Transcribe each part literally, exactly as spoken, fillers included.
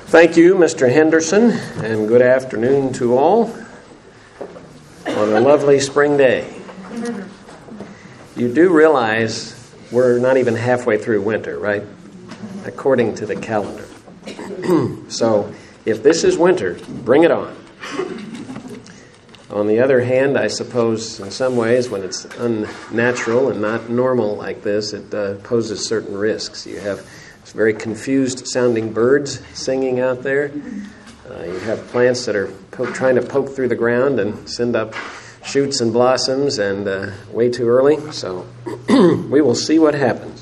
Thank you, Mister Henderson, and good afternoon to all on a lovely spring day. You do realize we're not even halfway through winter, right? According to the calendar. So, if this is winter, bring it on. On the other hand, I suppose in some ways when it's unnatural and not normal like this, it uh, poses certain risks. You have very confused sounding birds singing out there. Uh, you have plants that are po- trying to poke through the ground and send up shoots and blossoms and uh, way too early. So we will see what happens.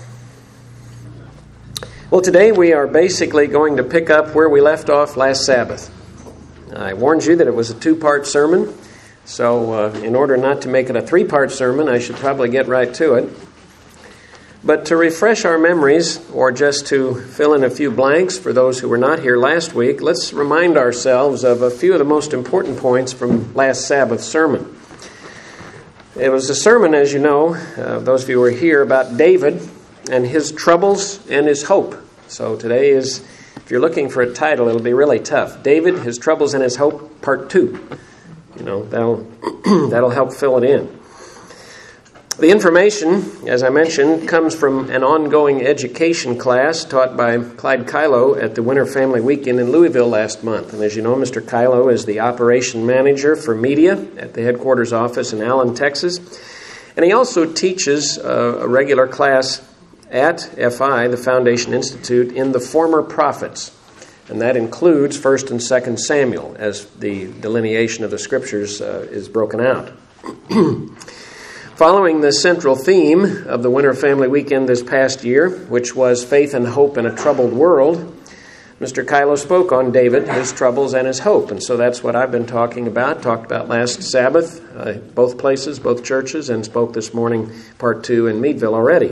Well, today we are basically going to pick up where we left off last Sabbath. I warned you that it was a two-part sermon. So uh, in order not to make it a three-part sermon, I should probably get right to it. But to refresh our memories, or just to fill in a few blanks for those who were not here last week, let's remind ourselves of a few of the most important points from last Sabbath's sermon. It was a sermon, as you know, uh, those of you who were here, about David and his troubles and his hope. So today is, if you're looking for a title, it'll be really tough. David, His Troubles and His Hope, Part two. You know, that'll that'll help fill it in. The information, as I mentioned, comes from an ongoing education class taught by Clyde Kylo at the Winter Family Weekend in Louisville last month. And as you know, Mister Kylo is the operation manager for media at the headquarters office in Allen, Texas. And he also teaches uh, a regular class at F I, the Foundation Institute, in the former prophets. And that includes First and Second Samuel, as the delineation of the Scriptures uh, is broken out. Following the central theme of the Winter Family Weekend this past year, which was faith and hope in a troubled world, Mister Kylo spoke on David, his troubles, and his hope. And so that's what I've been talking about, talked about last Sabbath, uh, both places, both churches, and spoke this morning, part two, in Meadville already.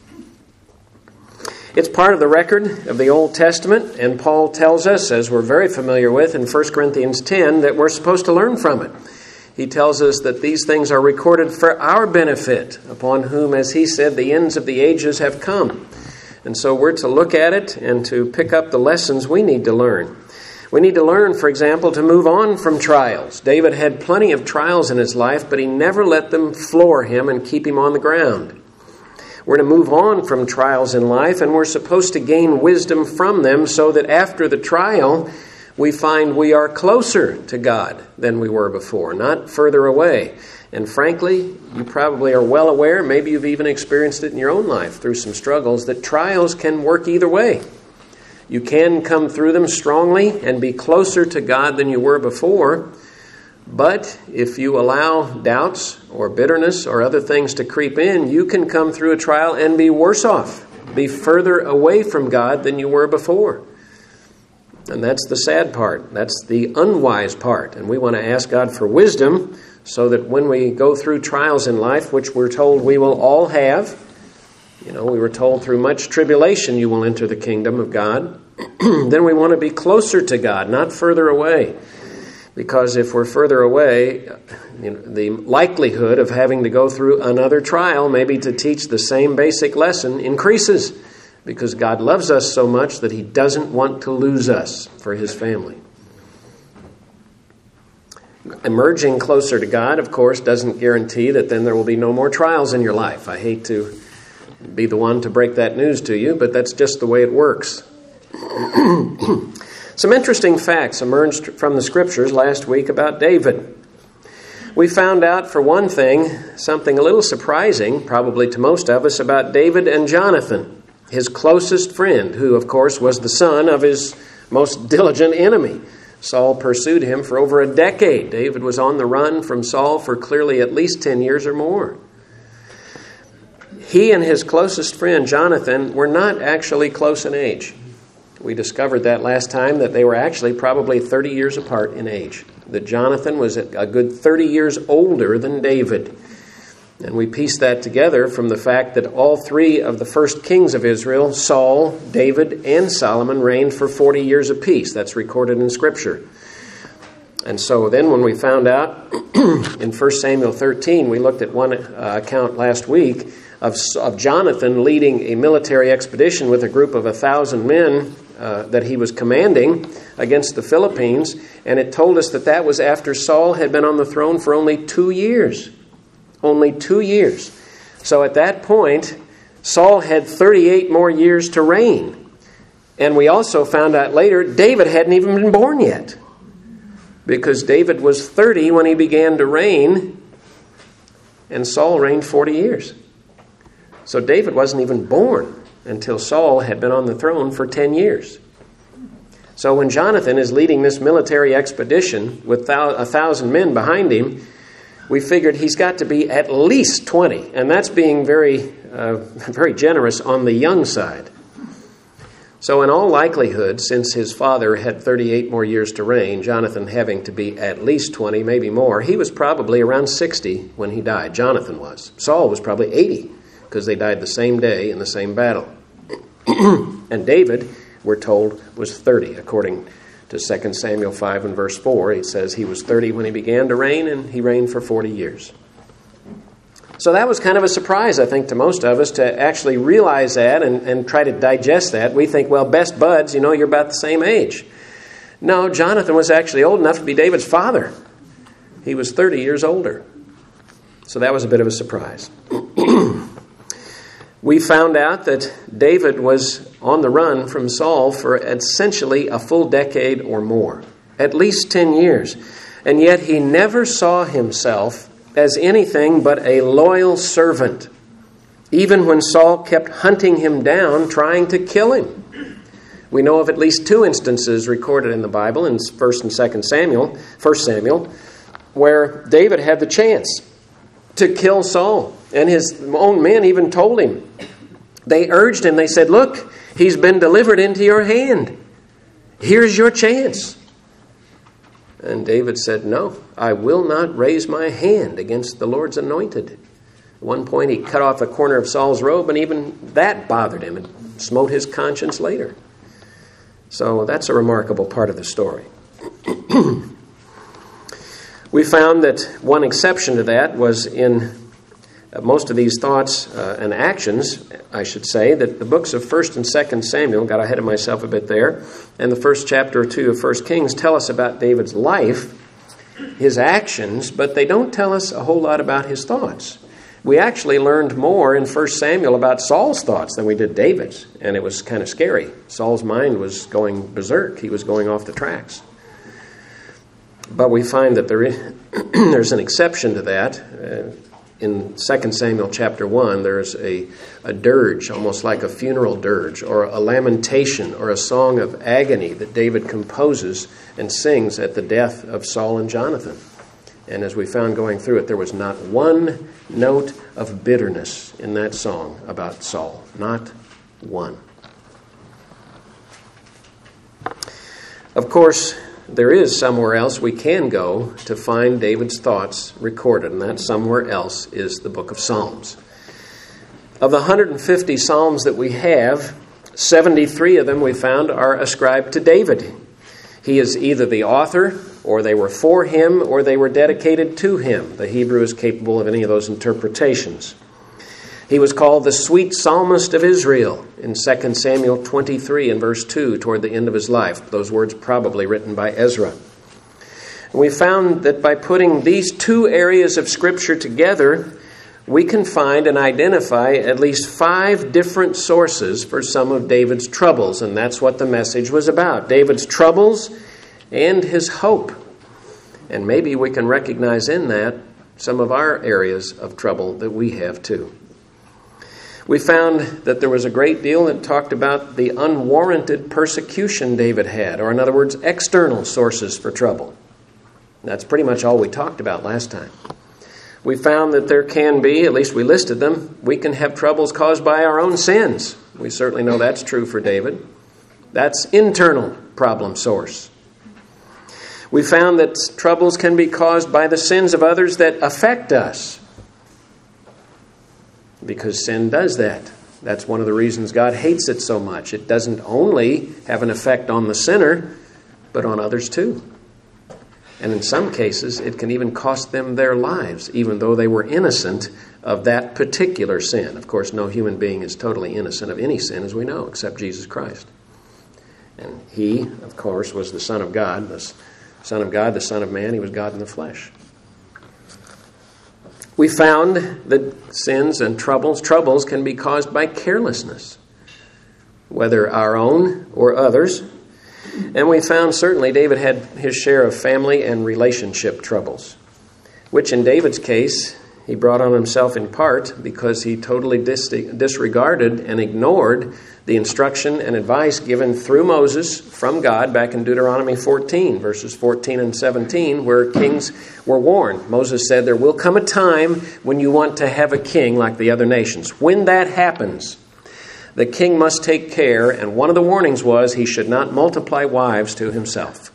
It's part of the record of the Old Testament, and Paul tells us, as we're very familiar with in First Corinthians ten, that we're supposed to learn from it. He tells us that these things are recorded for our benefit, upon whom, as he said, the ends of the ages have come. And so we're to look at it and to pick up the lessons we need to learn. We need to learn, for example, to move on from trials. David had plenty of trials in his life, but he never let them floor him and keep him on the ground. We're to move on from trials in life, and we're supposed to gain wisdom from them so that after the trial, we find we are closer to God than we were before, not further away. And frankly, you probably are well aware, maybe you've even experienced it in your own life through some struggles, that trials can work either way. You can come through them strongly and be closer to God than you were before. But if you allow doubts or bitterness or other things to creep in, you can come through a trial and be worse off, be further away from God than you were before. And that's the sad part. That's the unwise part. And we want to ask God for wisdom so that when we go through trials in life, which we're told we will all have, you know, we were told through much tribulation you will enter the kingdom of God, then we want to be closer to God, not further away. Because if we're further away, you know, the likelihood of having to go through another trial, maybe to teach the same basic lesson, increases. Because God loves us so much that He doesn't want to lose us for His family. Emerging closer to God, of course, doesn't guarantee that then there will be no more trials in your life. I hate to be the one to break that news to you, but that's just the way it works. Some interesting facts emerged from the Scriptures last week about David. We found out, for one thing, something a little surprising, probably to most of us, about David and Jonathan, his closest friend, who, of course, was the son of his most diligent enemy. Saul pursued him for over a decade. David was on the run from Saul for clearly at least ten years or more. He and his closest friend, Jonathan, were not actually close in age. We discovered that last time, that they were actually probably thirty years apart in age. That Jonathan was a good thirty years older than David. And we piece that together from the fact that all three of the first kings of Israel, Saul, David, and Solomon, reigned for forty years apiece. That's recorded in Scripture. And so then when we found out in First Samuel thirteen, we looked at one uh, account last week of, of Jonathan leading a military expedition with a group of a thousand men uh, that he was commanding against the Philippines. And it told us that that was after Saul had been on the throne for only two years. Only two years. So at that point, Saul had thirty-eight more years to reign. And we also found out later, David hadn't even been born yet. Because David was thirty when he began to reign, and Saul reigned forty years. So David wasn't even born until Saul had been on the throne for ten years. So when Jonathan is leading this military expedition with a thousand men behind him, we figured he's got to be at least twenty. And that's being very, uh, very generous on the young side. So in all likelihood, since his father had thirty-eight more years to reign, Jonathan having to be at least twenty, maybe more, he was probably around sixty when he died. Jonathan was. Saul was probably eighty, because they died the same day in the same battle. And David, we're told, was thirty, according to Second Samuel five and verse four. It says he was thirty when he began to reign, and he reigned for forty years. So that was kind of a surprise, I think, to most of us to actually realize that and, and try to digest that. We think, well, best buds, you know, you're about the same age. No, Jonathan was actually old enough to be David's father. He was thirty years older. So that was a bit of a surprise. We found out that David was on the run from Saul for essentially a full decade or more, at least ten years. And yet he never saw himself as anything but a loyal servant, even when Saul kept hunting him down, trying to kill him. We know of at least two instances recorded in the Bible, in First and Second Samuel, First Samuel, where David had the chance to kill Saul, and his own men even told him. They urged him. They said, "Look, he's been delivered into your hand. Here's your chance." And David said, "No, I will not raise my hand against the Lord's anointed." At one point, he cut off a corner of Saul's robe, and even that bothered him and smote his conscience later. So that's a remarkable part of the story. We found that one exception to that was in most of these thoughts uh, and actions, I should say, that the books of First and Second Samuel, got ahead of myself a bit there, and the first chapter or two of First Kings tell us about David's life, his actions, but they don't tell us a whole lot about his thoughts. We actually learned more in First Samuel about Saul's thoughts than we did David's, and it was kind of scary. Saul's mind was going berserk. He was going off the tracks. But we find that there is, there's an exception to that. Uh, In Second Samuel chapter one, there's a, a dirge, almost like a funeral dirge, or a lamentation, or a song of agony that David composes and sings at the death of Saul and Jonathan. And as we found going through it, there was not one note of bitterness in that song about Saul. Not one. Of course, there is somewhere else we can go to find David's thoughts recorded, and that somewhere else is the book of Psalms. Of the one hundred fifty Psalms that we have, seventy-three of them we found are ascribed to David. He is either the author, or they were for him, or they were dedicated to him. The Hebrew is capable of any of those interpretations. He was called the sweet psalmist of Israel in Second Samuel twenty-three and verse two toward the end of his life. Those words probably written by Ezra. And we found that by putting these two areas of Scripture together, we can find and identify at least five different sources for some of David's troubles. And that's what the message was about. David's troubles and his hope. And maybe we can recognize in that some of our areas of trouble that we have too. We found that there was a great deal that talked about the unwarranted persecution David had, or in other words, external sources for trouble. That's pretty much all we talked about last time. We found that there can be, at least we listed them, we can have troubles caused by our own sins. We certainly know that's true for David. That's internal problem source. We found that troubles can be caused by the sins of others that affect us. Because sin does that. That's one of the reasons God hates it so much. It doesn't only have an effect on the sinner, but on others too. And in some cases, it can even cost them their lives, even though they were innocent of that particular sin. Of course, no human being is totally innocent of any sin, as we know, except Jesus Christ. And he, of course, was the Son of God, the Son of God, the Son of Man. He was God in the flesh. We found that sins and troubles, troubles can be caused by carelessness, whether our own or others. And we found certainly David had his share of family and relationship troubles, which in David's case, he brought on himself in part because he totally dis- disregarded and ignored the instruction and advice given through Moses from God back in Deuteronomy fourteen, verses fourteen and seventeen, where kings were warned. Moses said, there will come a time when you want to have a king like the other nations. When that happens, the king must take care, and one of the warnings was he should not multiply wives to himself.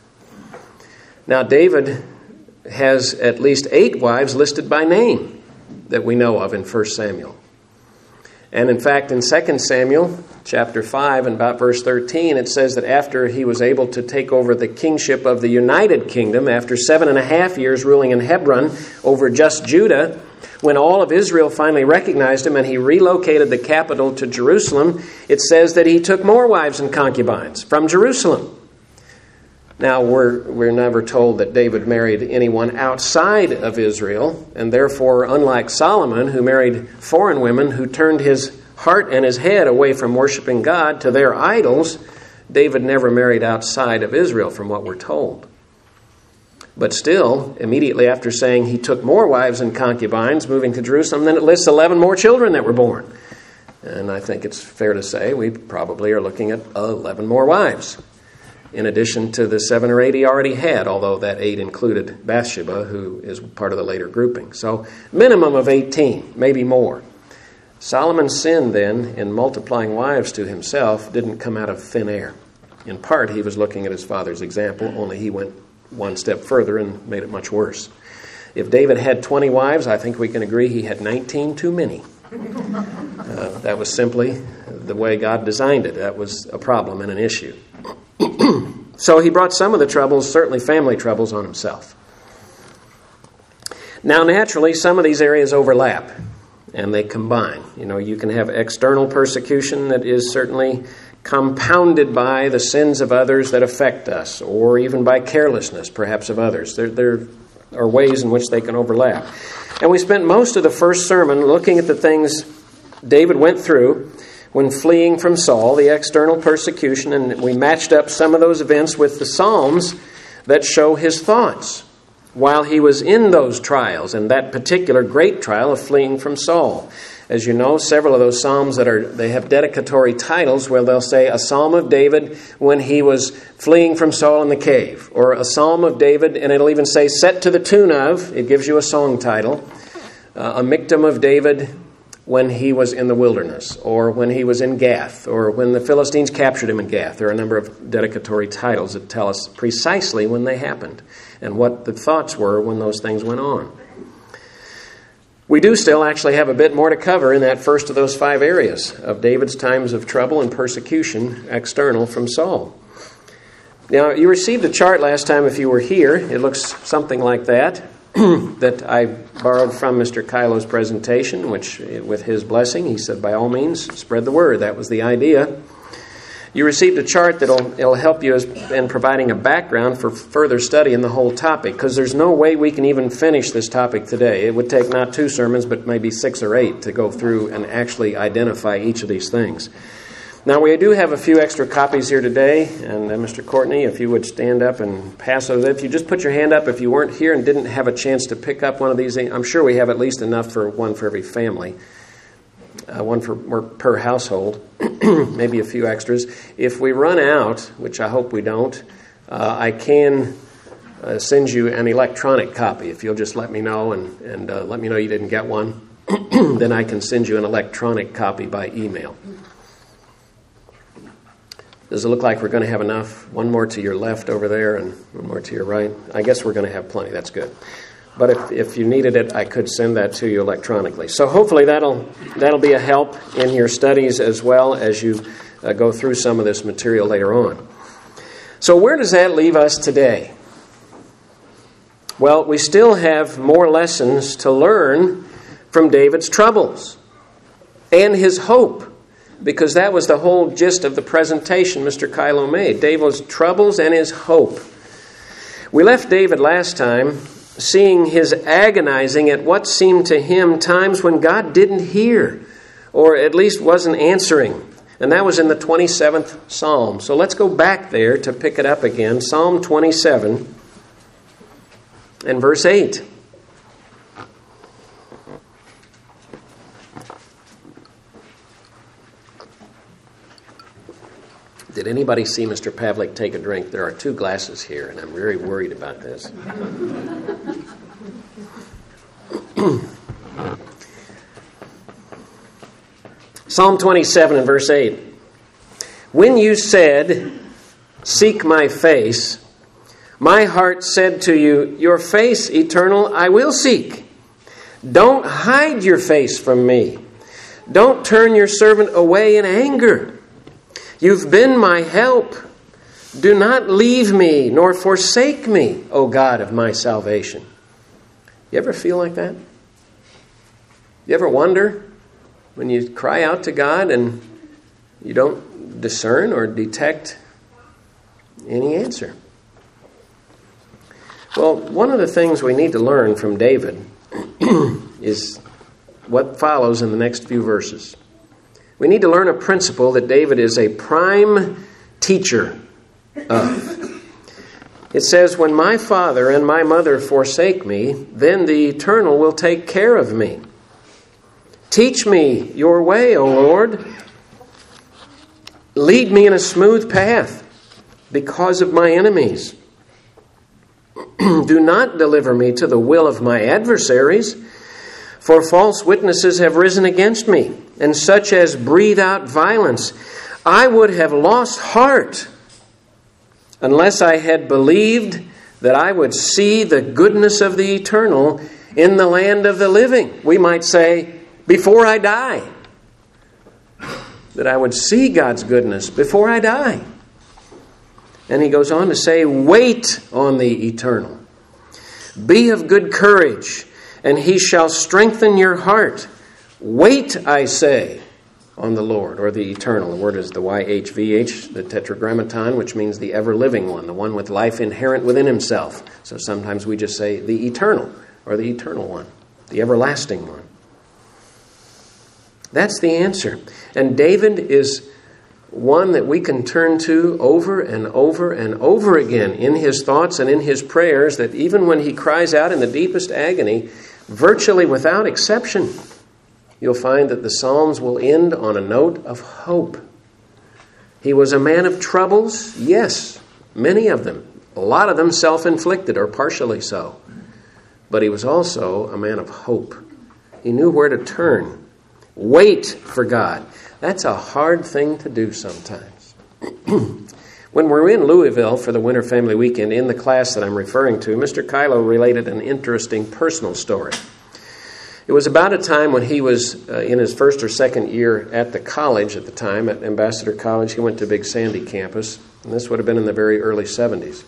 Now, David has at least eight wives listed by name that we know of in First Samuel. And in fact, in Second Samuel, chapter five, and about verse thirteen, it says that after he was able to take over the kingship of the United Kingdom, after seven and a half years ruling in Hebron over just Judah, when all of Israel finally recognized him and he relocated the capital to Jerusalem, it says that he took more wives and concubines from Jerusalem. Now, we're, we're never told that David married anyone outside of Israel, and therefore, unlike Solomon, who married foreign women who turned his heart and his head away from worshiping God to their idols, David never married outside of Israel, from what we're told. But still, immediately after saying he took more wives and concubines, moving to Jerusalem, then it lists eleven more children that were born. And I think it's fair to say we probably are looking at eleven more wives, in addition to the seven or eight he already had, although that eight included Bathsheba, who is part of the later grouping. So minimum of eighteen, maybe more. Solomon's sin, then, in multiplying wives to himself, didn't come out of thin air. In part, he was looking at his father's example, only he went one step further and made it much worse. If David had twenty wives, I think we can agree he had nineteen too many. Uh, that was simply the way God designed it. That was a problem and an issue. So he brought some of the troubles, certainly family troubles, on himself. Now, naturally, some of these areas overlap and they combine. You know, you can have external persecution that is certainly compounded by the sins of others that affect us, or even by carelessness, perhaps, of others. There, there are ways in which they can overlap. And we spent most of the first sermon looking at the things David went through when fleeing from Saul, the external persecution, and we matched up some of those events with the Psalms that show his thoughts while he was in those trials, and that particular great trial of fleeing from Saul. As you know, several of those Psalms that are, they have dedicatory titles where they'll say a Psalm of David when he was fleeing from Saul in the cave, or a Psalm of David, and it'll even say set to the tune of, it gives you a song title, uh, a Michtam of David when he was in the wilderness, or when he was in Gath, or when the Philistines captured him in Gath. There are a number of dedicatory titles that tell us precisely when they happened and what the thoughts were when those things went on. We do still actually have a bit more to cover in that first of those five areas of David's times of trouble and persecution external from Saul. Now, you received a chart last time if you were here. It looks something like that, that I borrowed from Mister Kylo's presentation, which, with his blessing, he said, by all means, spread the word. That was the idea. You received a chart that will help you as, in providing a background for further study in the whole topic, because there's no way we can even finish this topic today. It would take not two sermons, but maybe six or eight to go through and actually identify each of these things. Now, we do have a few extra copies here today, and uh, Mister Courtney, if you would stand up and pass those. If you just put your hand up if you weren't here and didn't have a chance to pick up one of these, I'm sure we have at least enough for one for every family. Uh, one for per household, maybe a few extras. If we run out, which I hope we don't, uh, I can uh, send you an electronic copy. If you'll just let me know and, and uh, let me know you didn't get one, then I can send you an electronic copy by email. Does it look like we're going to have enough? One more to your left over there and one more to your right. I guess we're going to have plenty. That's good. But if, if you needed it, I could send that to you electronically. So hopefully that'll that'll be a help in your studies as well as you uh, go through some of this material later on. So where does that leave us today? Well, we still have more lessons to learn from David's troubles and his hope, because that was the whole gist of the presentation Mister Kylo made. David's troubles and his hope. We left David last time seeing his agonizing at what seemed to him times when God didn't hear, or at least wasn't answering. And that was in the twenty-seventh Psalm. So let's go back there to pick it up again. Psalm twenty-seven and verse eight. Did anybody see Mister Pavlik take a drink? There are two glasses here, and I'm very worried about this. Psalm twenty-seven and verse eight. When you said, "Seek my face," my heart said to you, "Your face, eternal, I will seek." Don't hide your face from me. Don't turn your servant away in anger. You've been my help. Do not leave me nor forsake me, O God of my salvation. You ever feel like that? You ever wonder when you cry out to God and you don't discern or detect any answer? Well, one of the things we need to learn from David is what follows in the next few verses. We need to learn a principle that David is a prime teacher of. It says, "When my father and my mother forsake me, then the Eternal will take care of me. Teach me your way, O Lord. Lead me in a smooth path because of my enemies. Do not deliver me to the will of my adversaries, for false witnesses have risen against me, and such as breathe out violence. I would have lost heart unless I had believed that I would see the goodness of the Eternal in the land of the living." We might say, before I die. That I would see God's goodness before I die. And he goes on to say, "Wait on the Eternal. Be of good courage, and he shall strengthen your heart. Wait, I say, on the Lord," or the Eternal. The word is the Y H V H, the tetragrammaton, which means the ever-living one, the one with life inherent within himself. So sometimes we just say the Eternal, or the Eternal One, the everlasting one. That's the answer. And David is one that we can turn to over and over and over again in his thoughts and in his prayers, that even when he cries out in the deepest agony, virtually without exception, you'll find that the Psalms will end on a note of hope. He was a man of troubles, yes, many of them, a lot of them self-inflicted or partially so. But he was also a man of hope. He knew where to turn. Wait for God. That's a hard thing to do sometimes. When we were in Louisville for the Winter Family Weekend, in the class that I'm referring to, Mister Kylo related an interesting personal story. It was about a time when he was uh, in his first or second year at the college at the time, at Ambassador College. He went to Big Sandy campus, and this would have been in the very early seventies.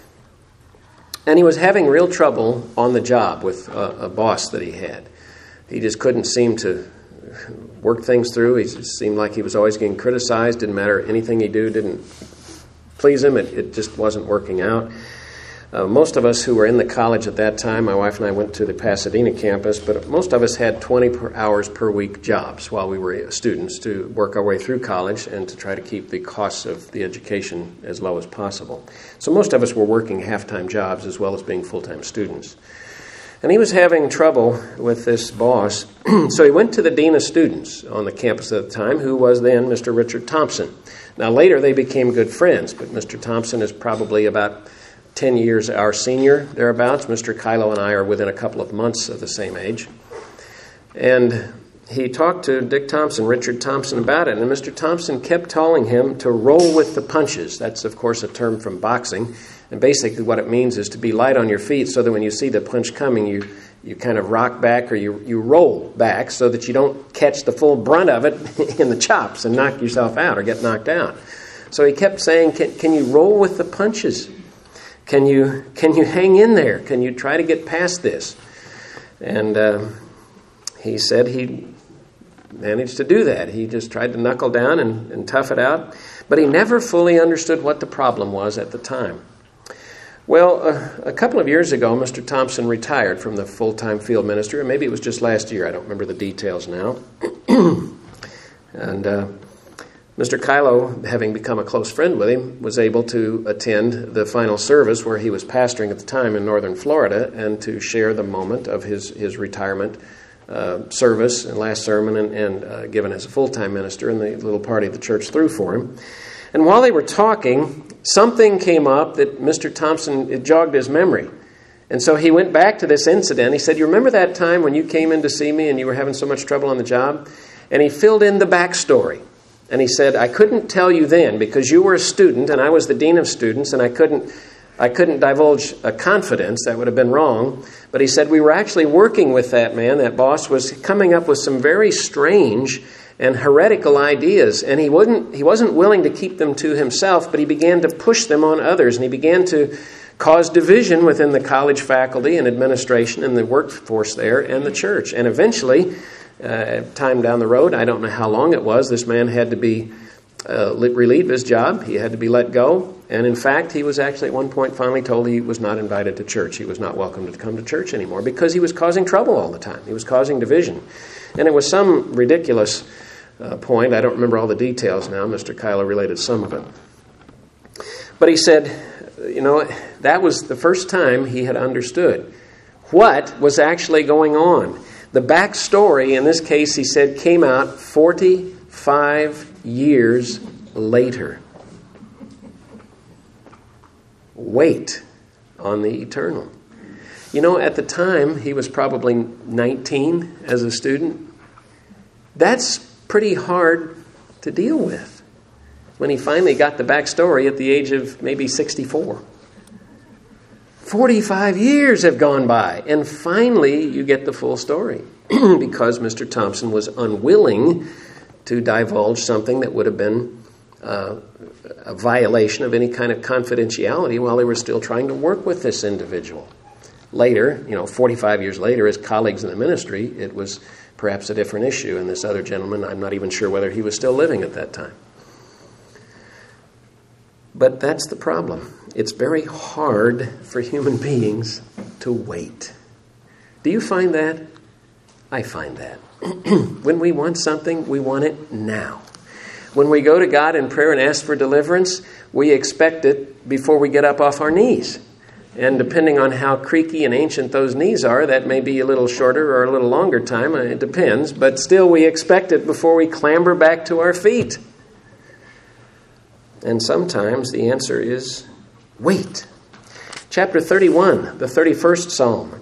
And he was having real trouble on the job with a, a boss that he had. He just couldn't seem to work things through. He seemed like he was always getting criticized. Didn't matter, anything he do didn't please him. It, it just wasn't working out. Uh, most of us who were in the college at that time, my wife and I went to the Pasadena campus, but most of us had twenty per hours per week jobs while we were students to work our way through college and to try to keep the costs of the education as low as possible. So most of us were working half-time jobs as well as being full-time students. And he was having trouble with this boss, so he went to the dean of students on the campus at the time, who was then Mister Richard Thompson. Now later they became good friends, but Mister Thompson is probably about ten years our senior, thereabouts. Mister Kylo and I are within a couple of months of the same age. And he talked to Dick Thompson, Richard Thompson, about it, and Mister Thompson kept telling him to roll with the punches. That's, of course, a term from boxing. And basically what it means is to be light on your feet so that when you see the punch coming, you, you kind of rock back or you, you roll back so that you don't catch the full brunt of it in the chops and knock yourself out or get knocked out. So he kept saying, can, can you roll with the punches? Can you can you hang in there? Can you try to get past this? And uh, he said he managed to do that. He just tried to knuckle down and, and tough it out. But he never fully understood what the problem was at the time. Well, uh, a couple of years ago, Mister Thompson retired from the full-time field ministry, or maybe it was just last year. I don't remember the details now. and uh, Mister Kylo, having become a close friend with him, was able to attend the final service where he was pastoring at the time in northern Florida and to share the moment of his, his retirement uh, service and last sermon and, and uh, given as a full-time minister, and the little party the church threw for him. And while they were talking, something came up that Mister Thompson, it jogged his memory. And so he went back to this incident. He said, "You remember that time when you came in to see me and you were having so much trouble on the job?" And he filled in the backstory. And he said, "I couldn't tell you then because you were a student and I was the dean of students, and I couldn't I couldn't divulge a confidence. That would have been wrong. But he said we were actually working with that man. That boss was coming up with some very strange and heretical ideas, and he wouldn't he wasn't willing to keep them to himself, but he began to push them on others, and he began to cause division within the college faculty and administration and the workforce there and the church. And eventually, uh, time down the road, I don't know how long it was, this man had to be uh, relieved of his job. He had to be let go. And in fact, he was actually at one point finally told he was not invited to church. He was not welcome to come to church anymore because he was causing trouble all the time. He was causing division. And it was some ridiculous uh, point. I don't remember all the details now. Mister Kyler related some of it. But he said, you know, that was the first time he had understood what was actually going on. The backstory, in this case, he said, came out forty-five years later. Wait on the eternal. You know, at the time, he was probably nineteen as a student. That's pretty hard to deal with when he finally got the backstory at the age of maybe sixty-four. forty-five years have gone by, and finally you get the full story because Mister Thompson was unwilling to divulge something that would have been uh, a violation of any kind of confidentiality while they were still trying to work with this individual. Later, you know, forty-five years later, as colleagues in the ministry, it was perhaps a different issue. And this other gentleman, I'm not even sure whether he was still living at that time. But that's the problem. It's very hard for human beings to wait. Do you find that? I find that. When we want something, we want it now. When we go to God in prayer and ask for deliverance, we expect it before we get up off our knees. And depending on how creaky and ancient those knees are, that may be a little shorter or a little longer time. It depends. But still, we expect it before we clamber back to our feet. And sometimes the answer is wait. Chapter thirty-one, the thirty-first Psalm.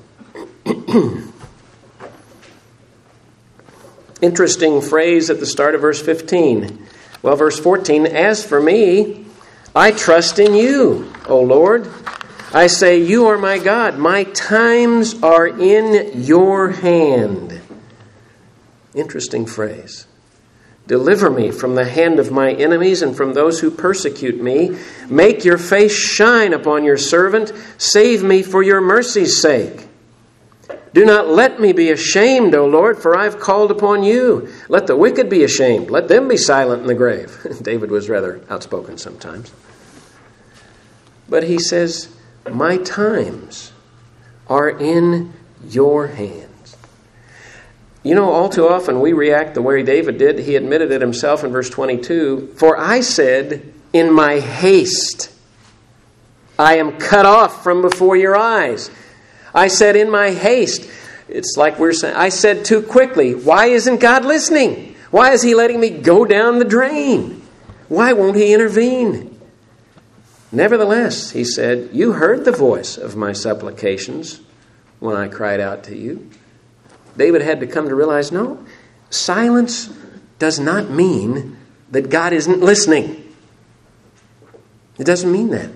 Interesting phrase at the start of verse fifteen. Well, verse fourteen, "As for me, I trust in you, O Lord. I say, you are my God. My times are in your hand." Interesting phrase. "Deliver me from the hand of my enemies and from those who persecute me. Make your face shine upon your servant. Save me for your mercy's sake. Do not let me be ashamed, O Lord, for I've called upon you. Let the wicked be ashamed. Let them be silent in the grave." David was rather outspoken sometimes. But he says, my times are in your hands. You know, all too often we react the way David did. He admitted it himself in verse twenty-two. "For I said, in my haste, I am cut off from before your eyes." I said, in my haste. It's like we're saying, I said too quickly. Why isn't God listening? Why is he letting me go down the drain? Why won't he intervene? Nevertheless, he said, you heard the voice of my supplications when I cried out to you. David had to come to realize, no, silence does not mean that God isn't listening. It doesn't mean that.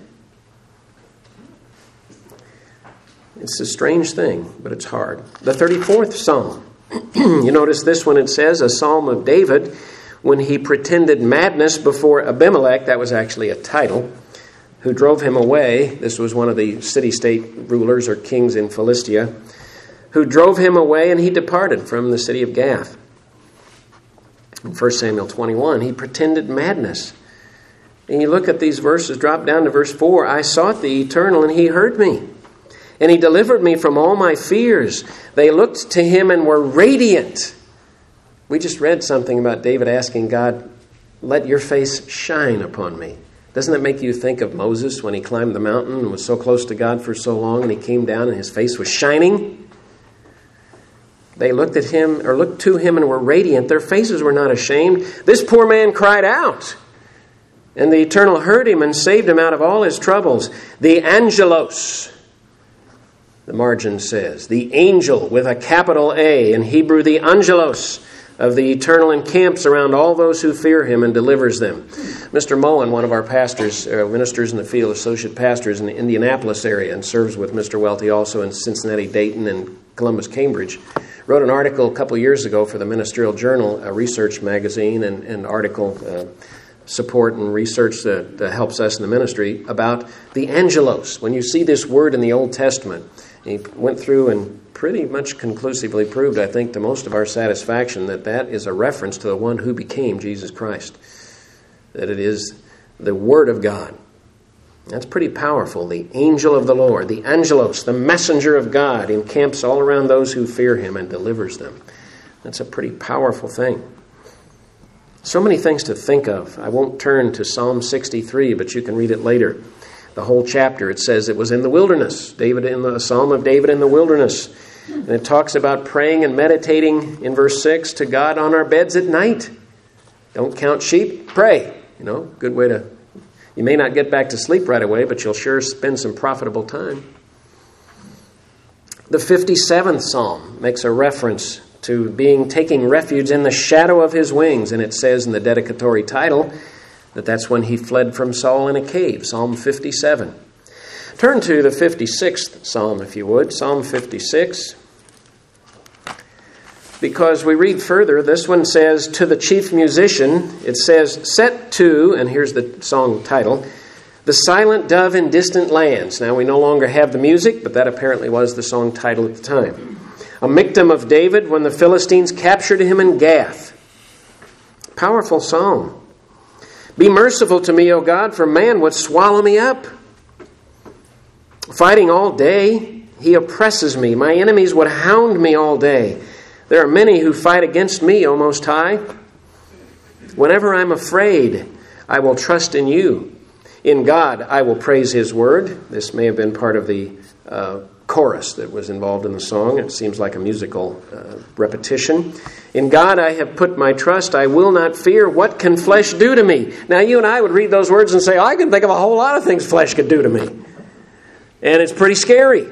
It's a strange thing, but it's hard. The thirty-fourth Psalm. You notice this one, it says, a psalm of David when he pretended madness before Abimelech. That was actually a title. who drove him away. This was one of the city-state rulers or kings in Philistia, who drove him away, and he departed from the city of Gath. In First Samuel twenty-one, he pretended madness. And you look at these verses, drop down to verse four. I sought the Eternal, and he heard me. And he delivered me from all my fears. They looked to him and were radiant. We just read something about David asking God, let your face shine upon me. Doesn't that make you think of Moses when he climbed the mountain and was so close to God for so long, and he came down and his face was shining? They looked at him, or looked to him and were radiant. Their faces were not ashamed. This poor man cried out, and the Eternal heard him and saved him out of all his troubles. The angelos, the margin says, the angel with a capital A, in Hebrew the angelos of the Eternal encamps around all those who fear him and delivers them. Mister Mullen, one of our pastors, uh, ministers in the field, associate pastors in the Indianapolis area, and serves with Mister Welty also in Cincinnati, Dayton, and Columbus, Cambridge, wrote an article a couple years ago for the Ministerial Journal, a research magazine, and, and article uh, support and research that, that helps us in the ministry about the angelos. When you see this word in the Old Testament, he went through and pretty much conclusively proved, I think, to most of our satisfaction, that that is a reference to the one who became Jesus Christ. That it is the Word of God. That's pretty powerful. The angel of the Lord, the angelos, the messenger of God, encamps all around those who fear him and delivers them. That's a pretty powerful thing. So many things to think of. I won't turn to Psalm sixty-three, but you can read it later. The whole chapter, it says it was in the wilderness. David in the Psalm of David in the wilderness. And it talks about praying and meditating in verse six to God on our beds at night. Don't count sheep, pray. You know, good way to, you may not get back to sleep right away, but you'll sure spend some profitable time. The fifty-seventh Psalm makes a reference to being taking refuge in the shadow of his wings. And it says in the dedicatory title that that's when he fled from Saul in a cave, Psalm fifty-seven. Turn to the fifty-sixth Psalm, if you would, Psalm fifty-six. Because we read further, this one says, to the chief musician, it says, set to, and here's the song title, the silent dove in distant lands. Now we no longer have the music, but that apparently was the song title at the time. A Michtam of David when the Philistines captured him in Gath. Powerful psalm. Be merciful to me, O God, for man would swallow me up. Fighting all day, he oppresses me. My enemies would hound me all day. There are many who fight against me, O Most High. Whenever I'm afraid, I will trust in you. In God, I will praise his word. This may have been part of the uh, chorus that was involved in the song. It seems like a musical uh, repetition. In God I have put my trust. I will not fear. What can flesh do to me? Now you and I would read those words and say, oh, I can think of a whole lot of things flesh could do to me. And it's pretty scary.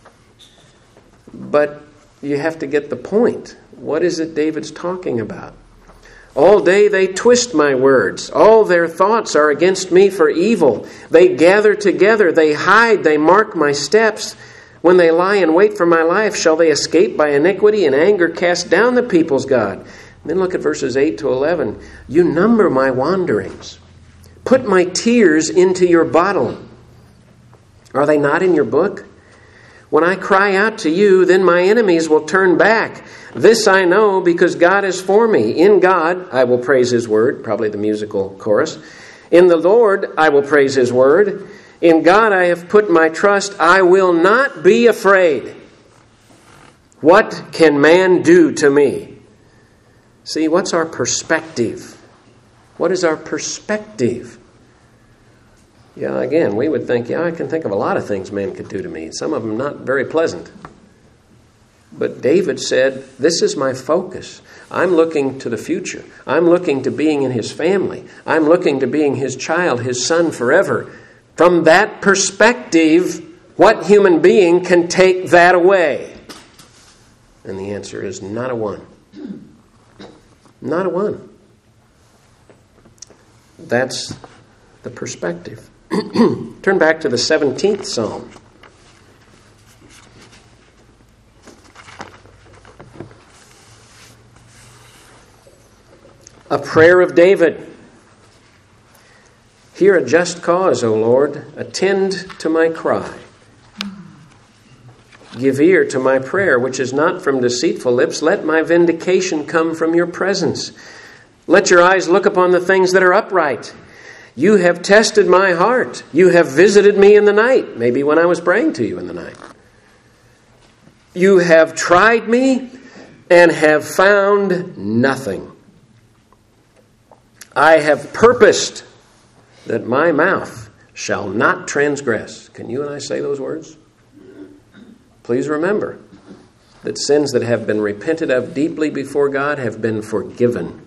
But you have to get the point. What is it David's talking about? All day they twist my words. All their thoughts are against me for evil. They gather together. They hide. They mark my steps. When they lie in wait for my life, shall they escape by iniquity and anger cast down the people's God? And then look at verses eight to eleven. You number my wanderings. Put my tears into your bottle. Are they not in your book? When I cry out to you, then my enemies will turn back. This I know because God is for me. In God, I will praise his word. Probably the musical chorus. In the Lord, I will praise his word. In God I have put my trust. I will not be afraid. What can man do to me? See, what's our perspective? What is our perspective? Yeah, again, we would think, yeah, I can think of a lot of things man could do to me. Some of them not very pleasant. But David said, this is my focus. I'm looking to the future. I'm looking to being in his family. I'm looking to being his child, his son forever. From that perspective, what human being can take that away? And the answer is not a one. Not a one. That's the perspective. Turn back to the seventeenth Psalm. A prayer of David. Hear a just cause, O Lord. Attend to my cry. Give ear to my prayer, which is not from deceitful lips. Let my vindication come from your presence. Let your eyes look upon the things that are upright. You have tested my heart. You have visited me in the night, maybe when I was praying to you in the night. You have tried me and have found nothing. I have purposed that my mouth shall not transgress. Can you and I say those words? Please remember that sins that have been repented of deeply before God have been forgiven.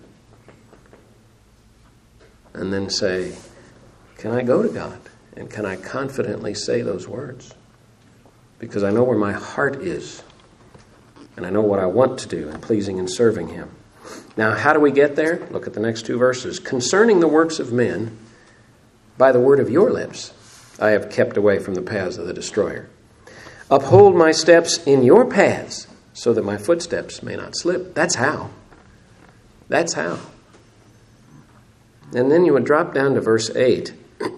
And then say, can I go to God? And can I confidently say those words? Because I know where my heart is. And I know what I want to do in pleasing and serving Him. Now, how do we get there? Look at the next two verses. Concerning the works of men, by the word of your lips, I have kept away from the paths of the destroyer. Uphold my steps in your paths, so that my footsteps may not slip. That's how. That's how. And then you would drop down to verse eight.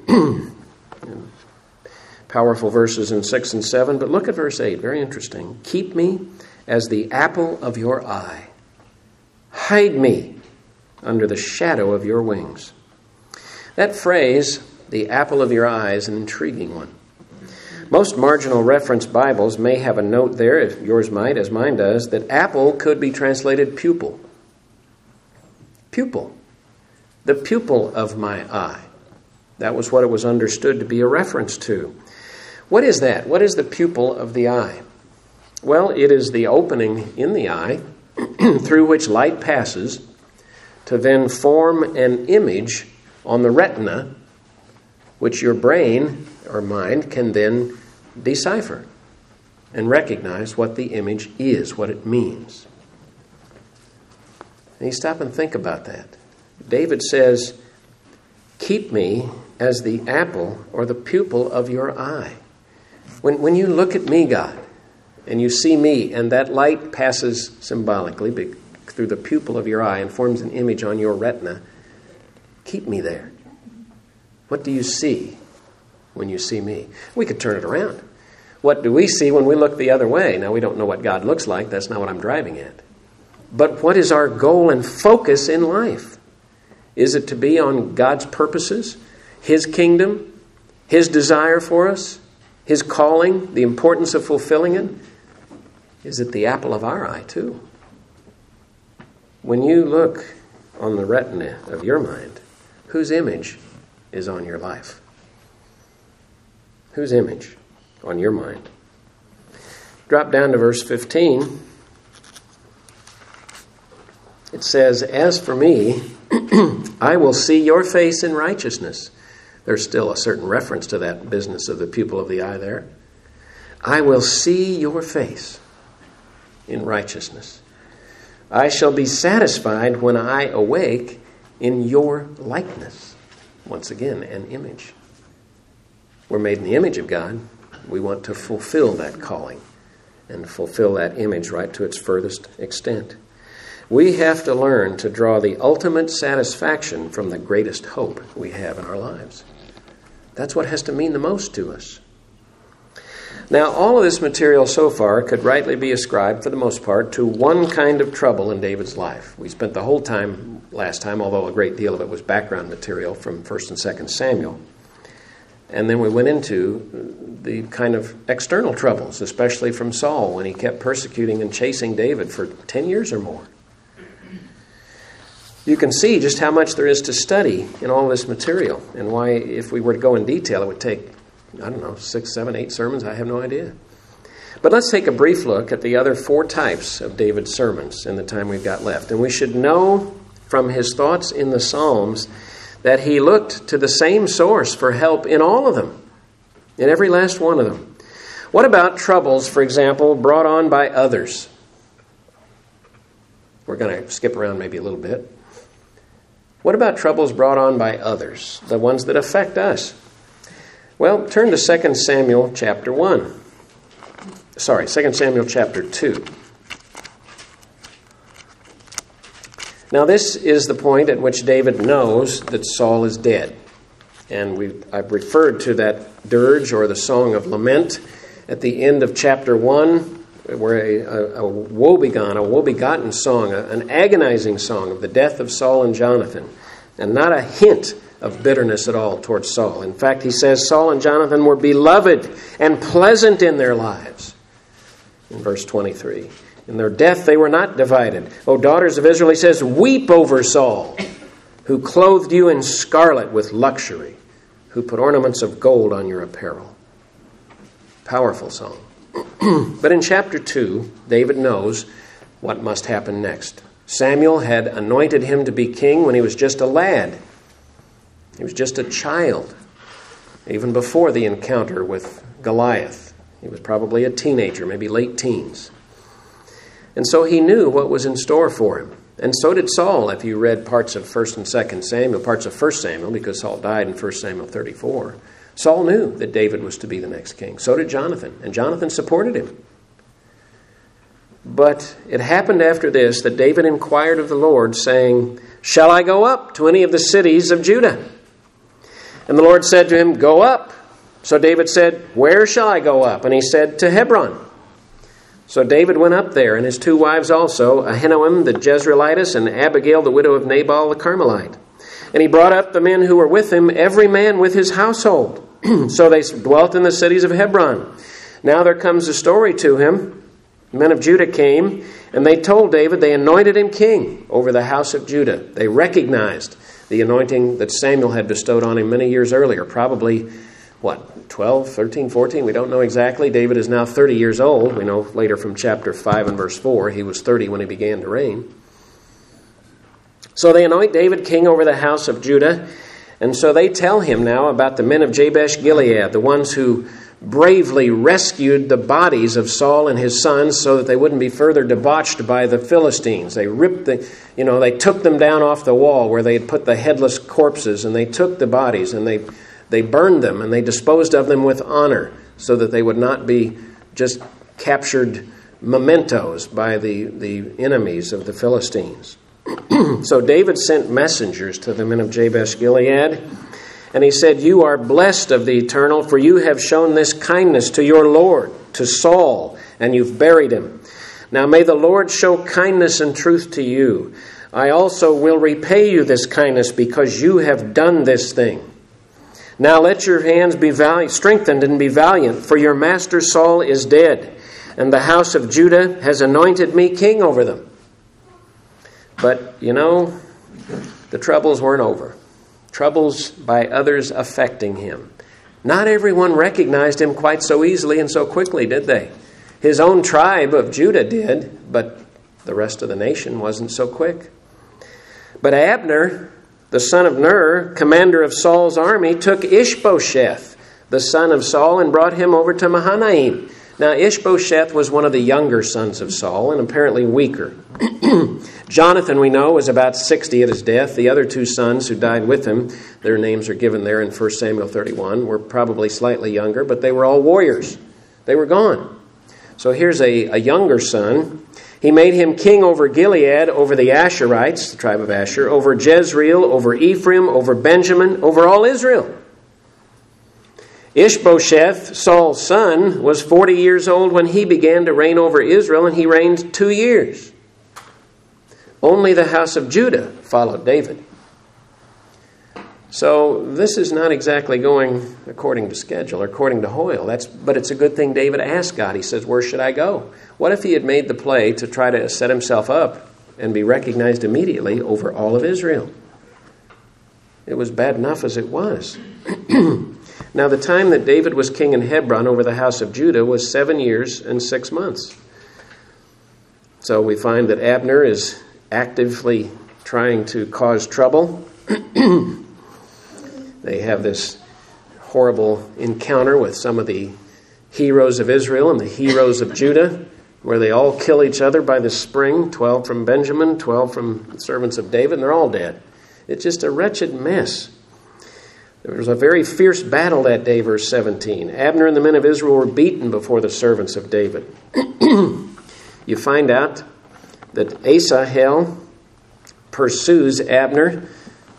Powerful verses in six and seven, but look at verse eight. Very interesting. Keep me as the apple of your eye. Hide me under the shadow of your wings. That phrase, the apple of your eye, is an intriguing one. Most marginal reference Bibles may have a note there, if yours might, as mine does, that apple could be translated pupil. Pupil. The pupil of my eye. That was what it was understood to be a reference to. What is that? What is the pupil of the eye? Well, it is the opening in the eye through which light passes to then form an image on the retina, which your brain or mind can then decipher and recognize what the image is, what it means. And you stop and think about that. David says, keep me as the apple or the pupil of your eye. When, when you look at me, God, and you see me, and that light passes symbolically through the pupil of your eye and forms an image on your retina, keep me there. What do you see when you see me? We could turn it around. What do we see when we look the other way? Now, we don't know what God looks like. That's not what I'm driving at. But what is our goal and focus in life? Is it to be on God's purposes, His kingdom, His desire for us, His calling, the importance of fulfilling it? Is it the apple of our eye, too? When you look on the retina of your mind, whose image is on your life? Whose image on your mind? Drop down to verse fifteen. It says, as for me, I will see your face in righteousness. There's still a certain reference to that business of the pupil of the eye there. I will see your face in righteousness. I shall be satisfied when I awake in your likeness. Once again, an image. We're made in the image of God. We want to fulfill that calling and fulfill that image right to its furthest extent. We have to learn to draw the ultimate satisfaction from the greatest hope we have in our lives. That's what has to mean the most to us. Now, all of this material so far could rightly be ascribed, for the most part, to one kind of trouble in David's life. We spent the whole time last time, although a great deal of it was background material from First and Second Samuel. And then we went into the kind of external troubles, especially from Saul, when he kept persecuting and chasing David for ten years or more. You can see just how much there is to study in all this material, and why, if we were to go in detail, it would take, I don't know, six, seven, eight sermons. I have no idea. But let's take a brief look at the other four types of David's sermons in the time we've got left. And we should know from his thoughts in the Psalms that he looked to the same source for help in all of them, in every last one of them. What about troubles, for example, brought on by others? We're going to skip around maybe a little bit. What about troubles brought on by others, the ones that affect us? Well, turn to Second Samuel chapter one. Sorry, Second Samuel chapter two. Now, this is the point at which David knows that Saul is dead. And we I've referred to that dirge or the Song of Lament at the end of chapter one, where a, a, a woebegone, a woe-begotten song, a, an agonizing song of the death of Saul and Jonathan, and not a hint of bitterness at all towards Saul. In fact, he says Saul and Jonathan were beloved and pleasant in their lives. In verse twenty-three, in their death they were not divided. O daughters of Israel, he says, weep over Saul, who clothed you in scarlet with luxury, who put ornaments of gold on your apparel. Powerful song. But in chapter two, David knows what must happen next. Samuel had anointed him to be king when he was just a lad. He was just a child, even before the encounter with Goliath. He was probably a teenager, maybe late teens. And so he knew what was in store for him. And so did Saul, if you read parts of First and Second Samuel, parts of First Samuel, because Saul died in First Samuel thirty-four. Saul knew that David was to be the next king. So did Jonathan, and Jonathan supported him. But it happened after this that David inquired of the Lord, saying, shall I go up to any of the cities of Judah? And the Lord said to him, go up. So David said, where shall I go up? And he said, to Hebron. So David went up there, and his two wives also, Ahinoam the Jezreelitess, and Abigail the widow of Nabal the Carmelite. And he brought up the men who were with him, every man with his household. So they dwelt in the cities of Hebron. Now there comes a story to him. The men of Judah came, and they told David they anointed him king over the house of Judah. They recognized the anointing that Samuel had bestowed on him many years earlier, probably, what, twelve, thirteen, fourteen? We don't know exactly. David is now thirty years old. We know later from chapter five and verse four, he was thirty when he began to reign. So they anoint David king over the house of Judah. And so they tell him now about the men of Jabesh Gilead, the ones who bravely rescued the bodies of Saul and his sons so that they wouldn't be further debauched by the Philistines. They ripped the, you know, they took them down off the wall where they had put the headless corpses, and they took the bodies and they they burned them and they disposed of them with honor so that they would not be just captured mementos by the, the enemies of the Philistines. So David sent messengers to the men of Jabesh Gilead, and he said, you are blessed of the Eternal, for you have shown this kindness to your Lord, to Saul, and you've buried him. Now may the Lord show kindness and truth to you. I also will repay you this kindness because you have done this thing. Now let your hands be valiant, strengthened and be valiant, for your master Saul is dead, and the house of Judah has anointed me king over them. But, you know, the troubles weren't over. Troubles by others affecting him. Not everyone recognized him quite so easily and so quickly, did they? His own tribe of Judah did, but the rest of the nation wasn't so quick. But Abner, the son of Ner, commander of Saul's army, took Ishbosheth, the son of Saul, and brought him over to Mahanaim. Now, Ishbosheth was one of the younger sons of Saul and apparently weaker. Jonathan, we know, was about sixty at his death. The other two sons who died with him, their names are given there in First Samuel thirty-one, were probably slightly younger, but they were all warriors. They were gone. So here's a, a younger son. He made him king over Gilead, over the Asherites, the tribe of Asher, over Jezreel, over Ephraim, over Benjamin, over all Israel. Ishbosheth, Saul's son, was forty years old when he began to reign over Israel, and he reigned two years. Only the house of Judah followed David. So this is not exactly going according to schedule or according to Hoyle. That's, but it's a good thing David asked God. He says, where should I go? What if he had made the play to try to set himself up and be recognized immediately over all of Israel? It was bad enough as it was. Now, the time that David was king in Hebron over the house of Judah was seven years and six months. So we find that Abner is actively trying to cause trouble. They have this horrible encounter with some of the heroes of Israel and the heroes of Judah, where they all kill each other by the spring, twelve from Benjamin, twelve from the servants of David, and they're all dead. It's just a wretched mess. There was a very fierce battle that day, verse seventeen. Abner and the men of Israel were beaten before the servants of David. You find out that Asahel pursues Abner,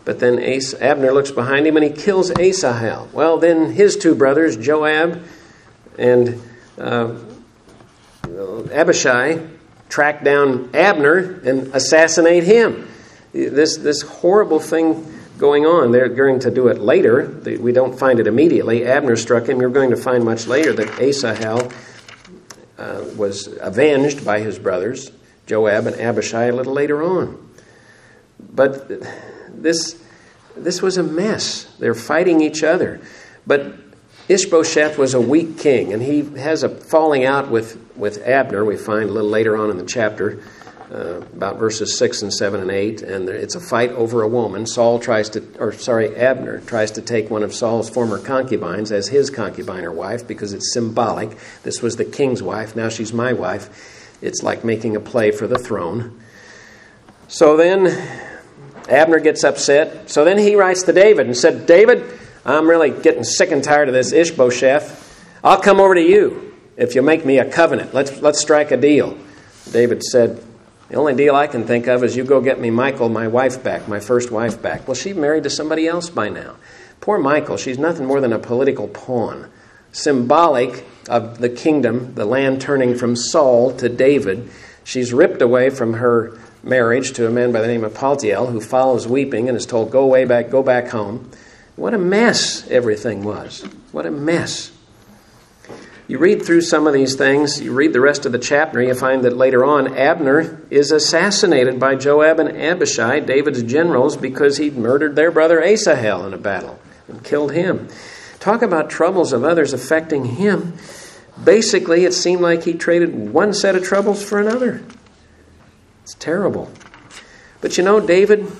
But then Asa, Abner looks behind him and he kills Asahel. Well, then his two brothers, Joab and uh, Abishai, track down Abner and assassinate him. This, this horrible thing going on. They're going to do it later. We don't find it immediately. Abner struck him. You're going to find much later that Asahel uh, was avenged by his brothers, Joab and Abishai, a little later on. But this this was a mess. They're fighting each other. But Ishbosheth was a weak king, and he has a falling out with, with Abner, we find a little later on in the chapter, uh, about verses six and seven and eight, and it's a fight over a woman. Saul tries to, or sorry, Abner tries to take one of Saul's former concubines as his concubine or wife because it's symbolic. This was the king's wife, now she's my wife. It's like making a play for the throne. So then Abner gets upset. So then he writes to David and said, David, I'm really getting sick and tired of this Ishbosheth. I'll come over to you if you make me a covenant. Let's let's strike a deal. David said, the only deal I can think of is you go get me Michal, my wife back, my first wife back. Well, she's married to somebody else by now. Poor Michal, she's nothing more than a political pawn, symbolic of the kingdom, the land turning from Saul to David. She's ripped away from her marriage to a man by the name of Paltiel, who follows weeping and is told, go way back, go back home. What a mess everything was. What a mess. You read through some of these things, you read the rest of the chapter, you find that later on Abner is assassinated by Joab and Abishai, David's generals, because he'd murdered their brother Asahel in a battle and killed him. Talk about troubles of others affecting him. Basically, it seemed like he traded one set of troubles for another. It's terrible. But you know, David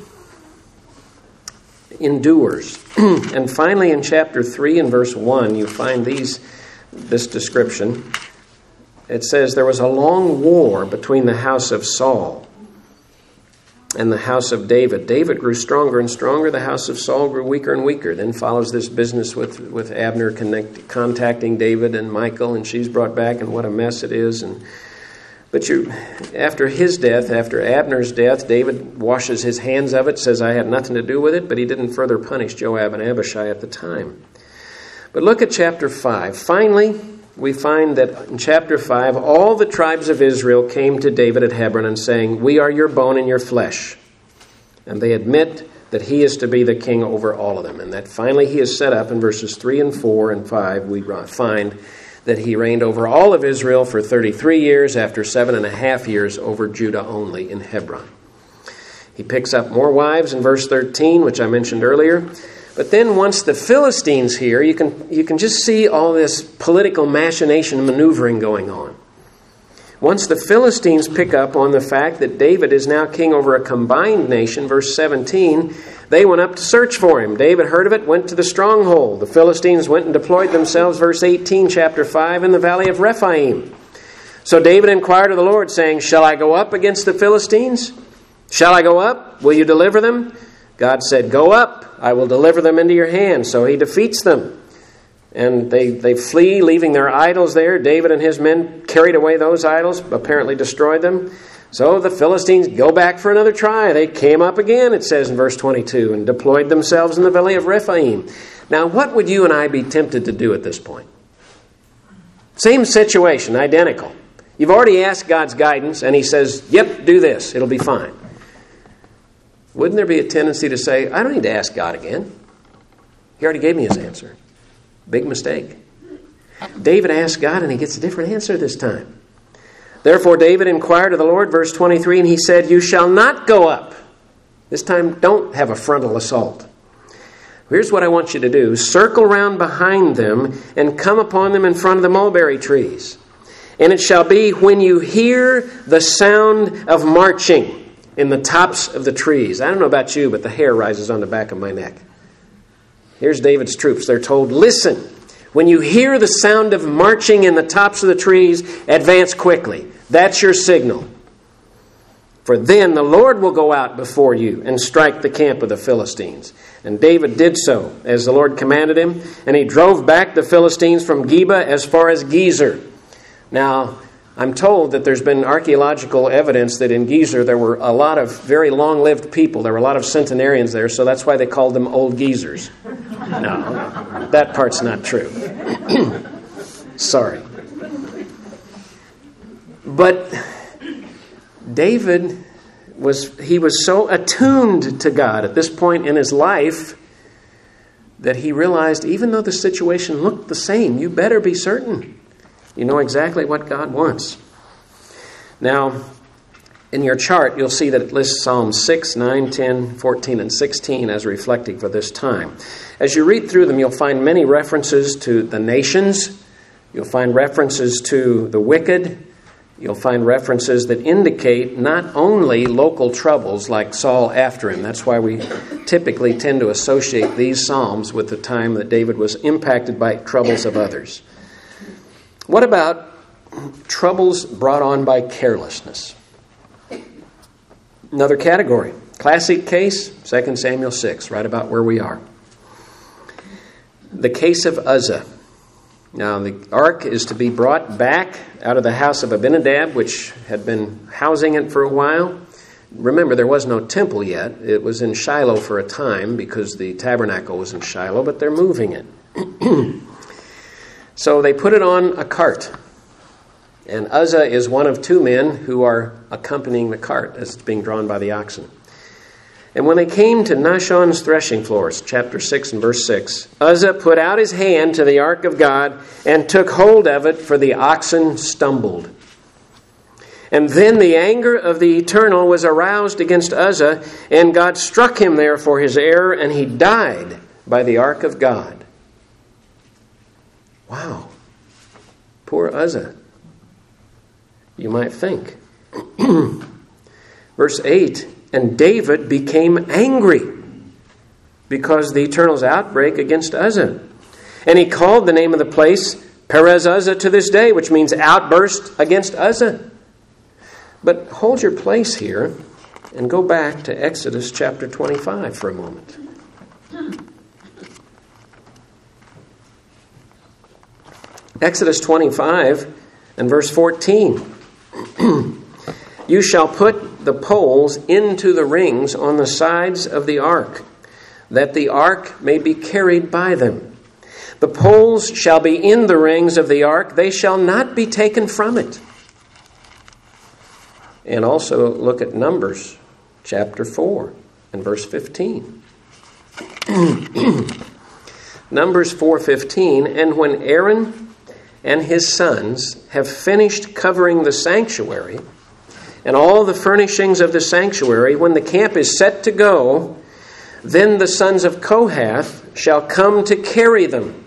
endures. And finally in chapter three and verse one, you find these this description. It says, there was a long war between the house of Saul and the house of David. David grew stronger and stronger. The house of Saul grew weaker and weaker. Then follows this business with, with Abner connect, contacting David and Michal, and she's brought back, and what a mess it is. And But you, after his death, after Abner's death, David washes his hands of it, says, I had nothing to do with it, but he didn't further punish Joab and Abishai at the time. But look at chapter five. Finally, we find that in chapter five, all the tribes of Israel came to David at Hebron and saying, we are your bone and your flesh. And they admit that he is to be the king over all of them. And that finally he is set up in verses three and four and five, we find that he reigned over all of Israel for thirty-three years, after seven and a half years over Judah only in Hebron. He picks up more wives in verse thirteen, which I mentioned earlier. But then once the Philistines here, you can you can just see all this political machination and maneuvering going on. Once the Philistines pick up on the fact that David is now king over a combined nation, verse seventeen, they went up to search for him. David heard of it, went to the stronghold. The Philistines went and deployed themselves, verse eighteen, chapter five, in the valley of Rephaim. So David inquired of the Lord, saying, shall I go up against the Philistines? Shall I go up? Will you deliver them? God said, go up. I will deliver them into your hand. So he defeats them. And they, they flee, leaving their idols there. David and his men carried away those idols, apparently destroyed them. So the Philistines go back for another try. They came up again, it says in verse twenty-two, and deployed themselves in the valley of Rephaim. Now, what would you and I be tempted to do at this point? Same situation, identical. You've already asked God's guidance, and he says, yep, do this. It'll be fine. Wouldn't there be a tendency to say, I don't need to ask God again. He already gave me his answer. Big mistake. David asked God, and he gets a different answer this time. Therefore David inquired of the Lord, verse twenty-three, and he said, you shall not go up. This time, don't have a frontal assault. Here's what I want you to do. Circle round behind them and come upon them in front of the mulberry trees. And it shall be when you hear the sound of marching in the tops of the trees. I don't know about you, but the hair rises on the back of my neck. Here's David's troops. They're told, listen, when you hear the sound of marching in the tops of the trees, advance quickly. That's your signal. For then the Lord will go out before you and strike the camp of the Philistines. And David did so, as the Lord commanded him, and he drove back the Philistines from Geba as far as Gezer. Now, I'm told that there's been archaeological evidence that in Gezer there were a lot of very long-lived people. There were a lot of centenarians there, so that's why they called them Old Geezers. No, that part's not true. Sorry. But David was, he was so attuned to God at this point in his life that he realized, even though the situation looked the same, you better be certain you know exactly what God wants. Now, in your chart, you'll see that it lists Psalms six, nine, ten, fourteen, and sixteen as reflecting for this time. As you read through them, you'll find many references to the nations. You'll find references to the wicked. You'll find references that indicate not only local troubles like Saul after him. That's why we typically tend to associate these Psalms with the time that David was impacted by troubles of others. What about troubles brought on by carelessness? Another category. Classic case, Second Samuel six, right about where we are. The case of Uzzah. Now, the ark is to be brought back out of the house of Abinadab, which had been housing it for a while. Remember, there was no temple yet. It was in Shiloh for a time because the tabernacle was in Shiloh, but they're moving it. So they put it on a cart. And Uzzah is one of two men who are accompanying the cart as it's being drawn by the oxen. And when they came to Nashon's threshing floors, chapter six and verse six, Uzzah put out his hand to the ark of God and took hold of it, for the oxen stumbled. And then the anger of the Eternal was aroused against Uzzah, and God struck him there for his error, and he died by the ark of God. Wow. Poor Uzzah. You might think. Verse eight, and David became angry because the Eternal's outbreak against Uzzah. And he called the name of the place Perez Uzzah to this day, which means outburst against Uzzah. But hold your place here and go back to Exodus chapter twenty-five for a moment. Exodus twenty-five and verse fourteen. You shall put the poles into the rings on the sides of the ark, that the ark may be carried by them. The poles shall be in the rings of the ark, they shall not be taken from it. And also look at Numbers chapter four and verse fifteen. Numbers four fifteen, and when Aaron and his sons have finished covering the sanctuary and all the furnishings of the sanctuary, when the camp is set to go, then the sons of Kohath shall come to carry them.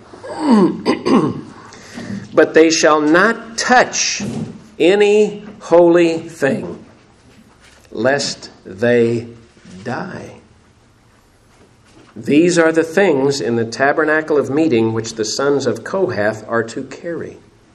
But they shall not touch any holy thing, lest they die. These are the things in the tabernacle of meeting which the sons of Kohath are to carry.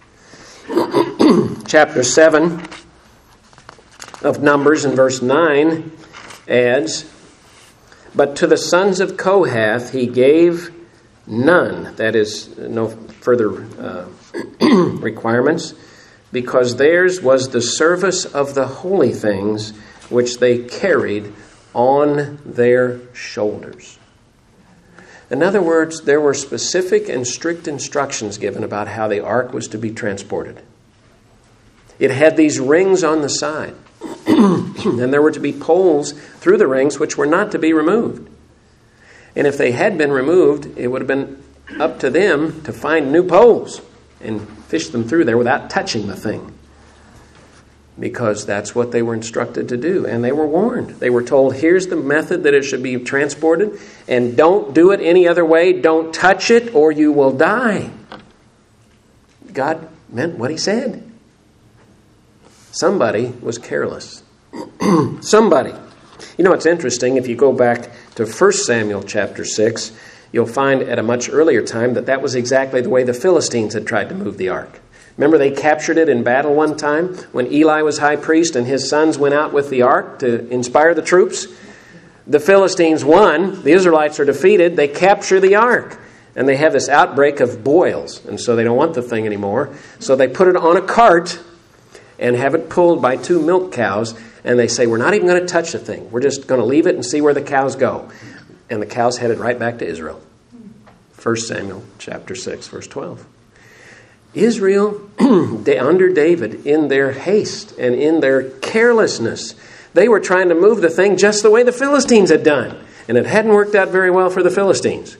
Chapter seven of Numbers in verse nine adds, but to the sons of Kohath he gave none, that is, no further uh, requirements, because theirs was the service of the holy things which they carried on their shoulders. In other words, there were specific and strict instructions given about how the ark was to be transported. It had these rings on the side, and there were to be poles through the rings which were not to be removed. And if they had been removed, it would have been up to them to find new poles and fish them through there without touching the thing, because that's what they were instructed to do. And they were warned. They were told, here's the method that it should be transported, and don't do it any other way. Don't touch it or you will die. God meant what he said. Somebody was careless. Somebody. You know, it's interesting. If you go back to First Samuel chapter six, you'll find at a much earlier time that that was exactly the way the Philistines had tried to move the ark. Remember, they captured it in battle one time when Eli was high priest and his sons went out with the ark to inspire the troops. The Philistines won. The Israelites are defeated. They capture the ark. And they have this outbreak of boils. And so they don't want the thing anymore. So they put it on a cart and have it pulled by two milk cows, and they say, we're not even going to touch the thing. We're just going to leave it and see where the cows go. And the cows headed right back to Israel. First Samuel chapter six, verse twelve. Israel, under David, in their haste and in their carelessness, they were trying to move the thing just the way the Philistines had done. And it hadn't worked out very well for the Philistines.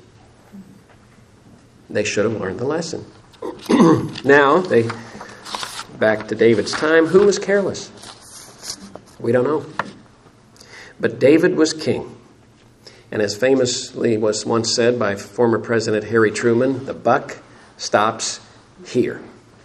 They should have learned the lesson. Now, they back to David's time. Who was careless? We don't know. But David was king. And as famously was once said by former President Harry Truman, the buck stops here.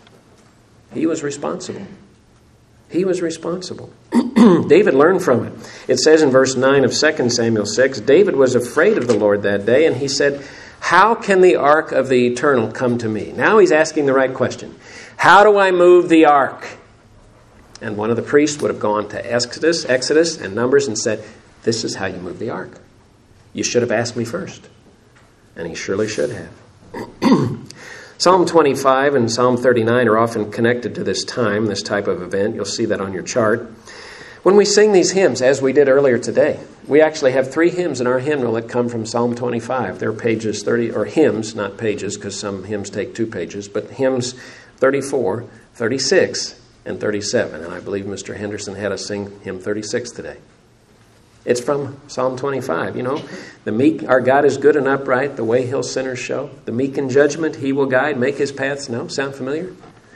He was responsible. He was responsible. David learned from it. It says in verse nine of Second Samuel six, David was afraid of the Lord that day, and he said, how can the ark of the eternal come to me? Now he's asking the right question. How do I move the ark? And one of the priests would have gone to Exodus, Exodus and Numbers and said, this is how you move the ark. You should have asked me first. And he surely should have. Psalm twenty-five and Psalm thirty-nine are often connected to this time, this type of event. You'll see that on your chart. When we sing these hymns, as we did earlier today, we actually have three hymns in our hymnal that come from Psalm twenty-five. They're pages thirty, or hymns, not pages, because some hymns take two pages, but hymns thirty-four, thirty-six, and thirty-seven. And I believe Mister Henderson had us sing hymn thirty-six today. It's from Psalm twenty-five, you know. The meek, our God is good and upright, the way he'll sinners show. The meek in judgment, he will guide, make his paths known. Sound familiar?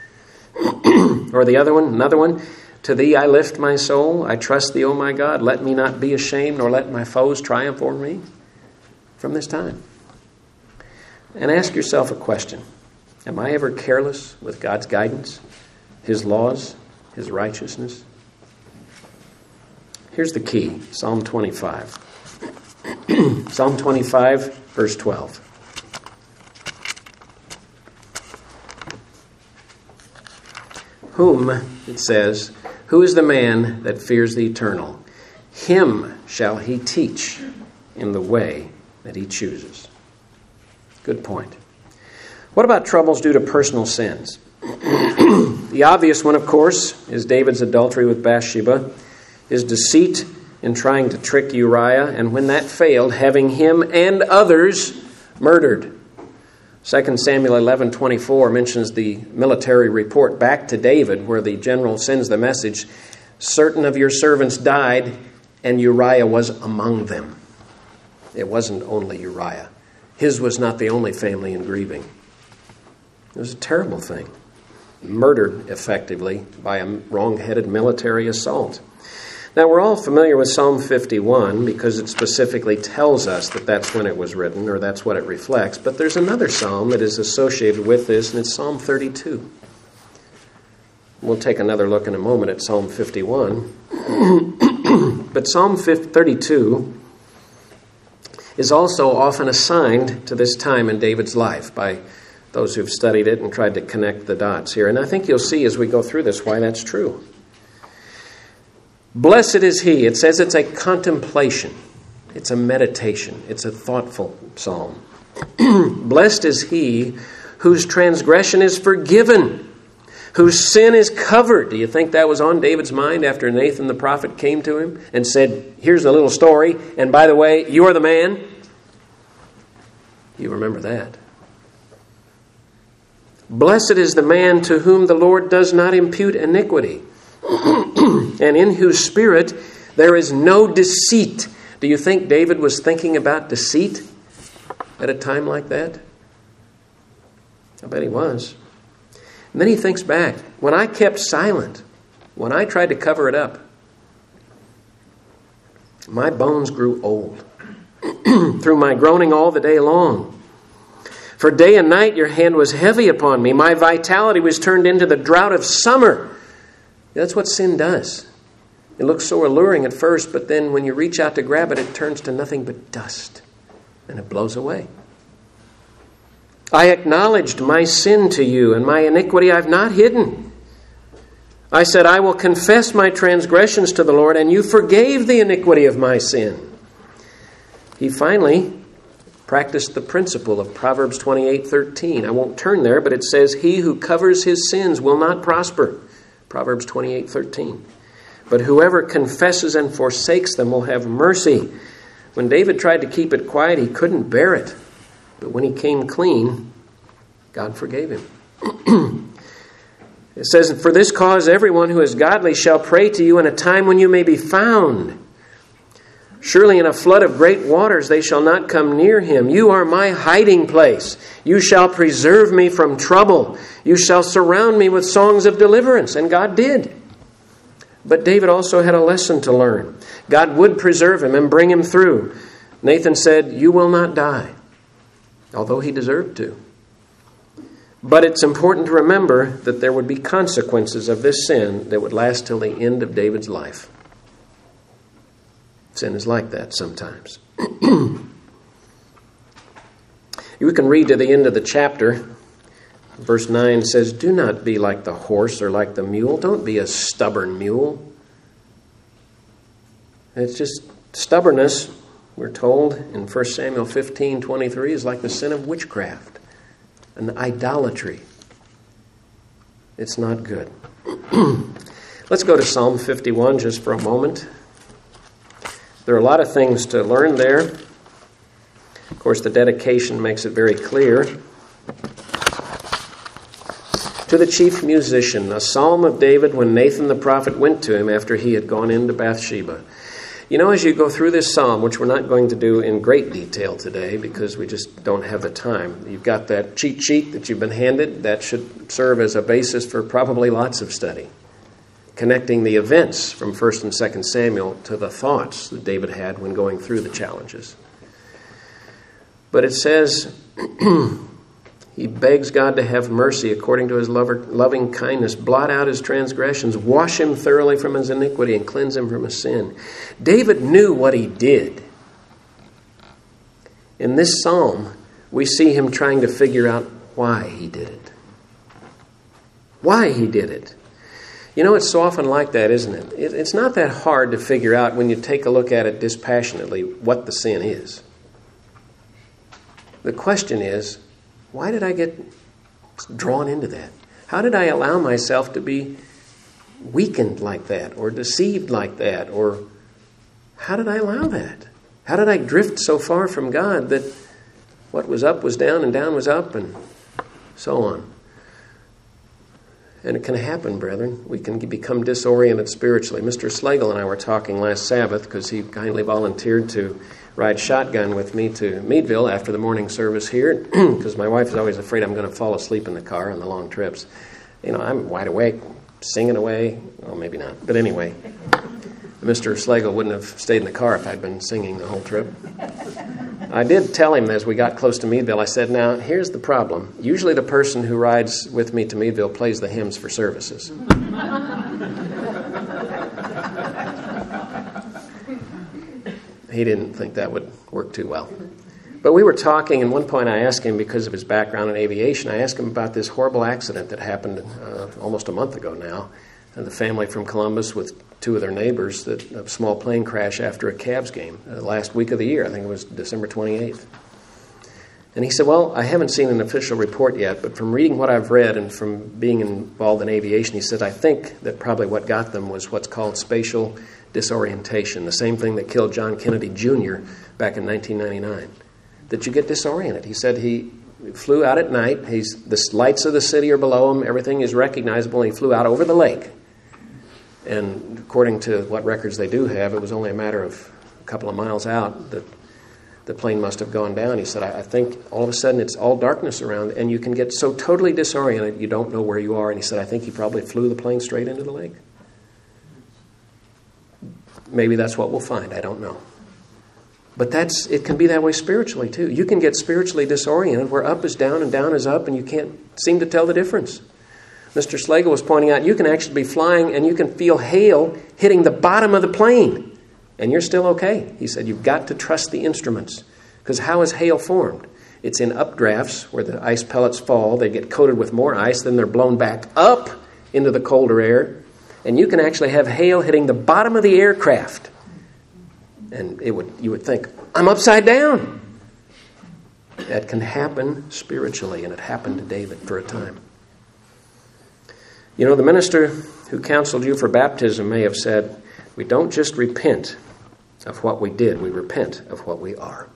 Or the other one, another one. To thee I lift my soul, I trust thee, O my God. Let me not be ashamed, nor let my foes triumph over me. From this time. And ask yourself a question. Am I ever careless with God's guidance, his laws, his righteousness? Here's the key, Psalm twenty-five. Psalm twenty-five, verse twelve. Whom, it says, who is the man that fears the eternal? Him shall he teach in the way that he chooses. Good point. What about troubles due to personal sins? The obvious one, of course, is David's adultery with Bathsheba, his deceit in trying to trick Uriah, and when that failed, having him and others murdered. Second Samuel eleven twenty-four mentions the military report back to David, where the general sends the message, certain of your servants died, and Uriah was among them. It wasn't only Uriah. His was not the only family in grieving. It was a terrible thing. Murdered, effectively, by a wrong-headed military assault. Now, we're all familiar with Psalm fifty-one because it specifically tells us that that's when it was written, or that's what it reflects. But there's another psalm that is associated with this, and it's Psalm thirty-two. We'll take another look in a moment at Psalm fifty-one. But Psalm thirty-two is also often assigned to this time in David's life by those who've studied it and tried to connect the dots here. And I think you'll see as we go through this why that's true. Blessed is he. It says it's a contemplation. It's a meditation. It's a thoughtful psalm. Blessed is he whose transgression is forgiven, whose sin is covered. Do you think that was on David's mind after Nathan the prophet came to him and said, here's a little story, and by the way, you are the man? You remember that. Blessed is the man to whom the Lord does not impute iniquity, and in whose spirit there is no deceit. Do you think David was thinking about deceit at a time like that? I bet he was. And then he thinks back. When I kept silent, when I tried to cover it up, my bones grew old through my groaning all the day long. For day and night your hand was heavy upon me. My vitality was turned into the drought of summer. That's what sin does. It looks so alluring at first, but then when you reach out to grab it, it turns to nothing but dust, and it blows away. I acknowledged my sin to you, and my iniquity I've not hidden. I said, I will confess my transgressions to the Lord, and you forgave the iniquity of my sin. He finally practiced the principle of Proverbs twenty-eight thirteen. I won't turn there, but it says, he who covers his sins will not prosper, Proverbs twenty-eight thirteen. But whoever confesses and forsakes them will have mercy. When David tried to keep it quiet, he couldn't bear it. But when he came clean, God forgave him. It says, for this cause everyone who is godly shall pray to you in a time when you may be found. Surely in a flood of great waters they shall not come near him. You are my hiding place. You shall preserve me from trouble. You shall surround me with songs of deliverance. And God did. But David also had a lesson to learn. God would preserve him and bring him through. Nathan said, you will not die, although he deserved to. But it's important to remember that there would be consequences of this sin that would last till the end of David's life. Sin is like that sometimes. You can read to the end of the chapter. Verse nine says, do not be like the horse or like the mule. Don't be a stubborn mule. It's just stubbornness, we're told in First Samuel fifteen twenty-three, is like the sin of witchcraft, an idolatry. It's not good. Let's go to Psalm fifty-one just for a moment. There are a lot of things to learn there. Of course, the dedication makes it very clear. To the chief musician, a psalm of David when Nathan the prophet went to him after he had gone into Bathsheba. You know, as you go through this psalm, which we're not going to do in great detail today because we just don't have the time, you've got that cheat sheet that you've been handed. That should serve as a basis for probably lots of study, connecting the events from First and Second Samuel to the thoughts that David had when going through the challenges. But it says, he begs God to have mercy according to his lover, loving kindness. Blot out his transgressions. Wash him thoroughly from his iniquity and cleanse him from his sin. David knew what he did. In this psalm, we see him trying to figure out why he did it. Why he did it. You know, it's so often like that, isn't it? it? It's not that hard to figure out when you take a look at it dispassionately what the sin is. The question is, why did I get drawn into that? How did I allow myself to be weakened like that or deceived like that? Or how did I allow that? How did I drift so far from God that what was up was down and down was up and so on? And it can happen, brethren. We can become disoriented spiritually. Mister Slagle and I were talking last Sabbath because he kindly volunteered to ride shotgun with me to Meadville after the morning service here because my wife is always afraid I'm going to fall asleep in the car on the long trips. You know, I'm wide awake, singing away. Well, maybe not. But anyway, Mister Slagle wouldn't have stayed in the car if I'd been singing the whole trip. I did tell him as we got close to Meadville, I said, now, here's the problem. Usually the person who rides with me to Meadville plays the hymns for services. He didn't think that would work too well. But we were talking, and one point I asked him, because of his background in aviation, I asked him about this horrible accident that happened uh, almost a month ago now. And the family from Columbus with two of their neighbors, that a small plane crash after a Cavs game, uh, last week of the year. I think it was December twenty-eighth. And he said, well, I haven't seen an official report yet, but from reading what I've read and from being involved in aviation, he said, I think that probably what got them was what's called spatial disorientation, the same thing that killed John Kennedy Junior back in nineteen ninety-nine, that you get disoriented. He said he flew out at night. He's, the lights of the city are below him. Everything is recognizable. And he flew out over the lake. And according to what records they do have, it was only a matter of a couple of miles out that the plane must have gone down. He said, I, I think all of a sudden it's all darkness around, and you can get so totally disoriented you don't know where you are. And he said, I think he probably flew the plane straight into the lake. Maybe that's what we'll find. I don't know. But that's it can be that way spiritually, too. You can get spiritually disoriented where up is down and down is up, and you can't seem to tell the difference. Mister Slagle was pointing out you can actually be flying and you can feel hail hitting the bottom of the plane, and you're still okay. He said you've got to trust the instruments, because how is hail formed? It's in updrafts where the ice pellets fall. They get coated with more ice, then they're blown back up into the colder air, and you can actually have hail hitting the bottom of the aircraft. And it would you would think, I'm upside down. That can happen spiritually, and it happened to David for a time. You know, the minister who counseled you for baptism may have said, we don't just repent of what we did, we repent of what we are.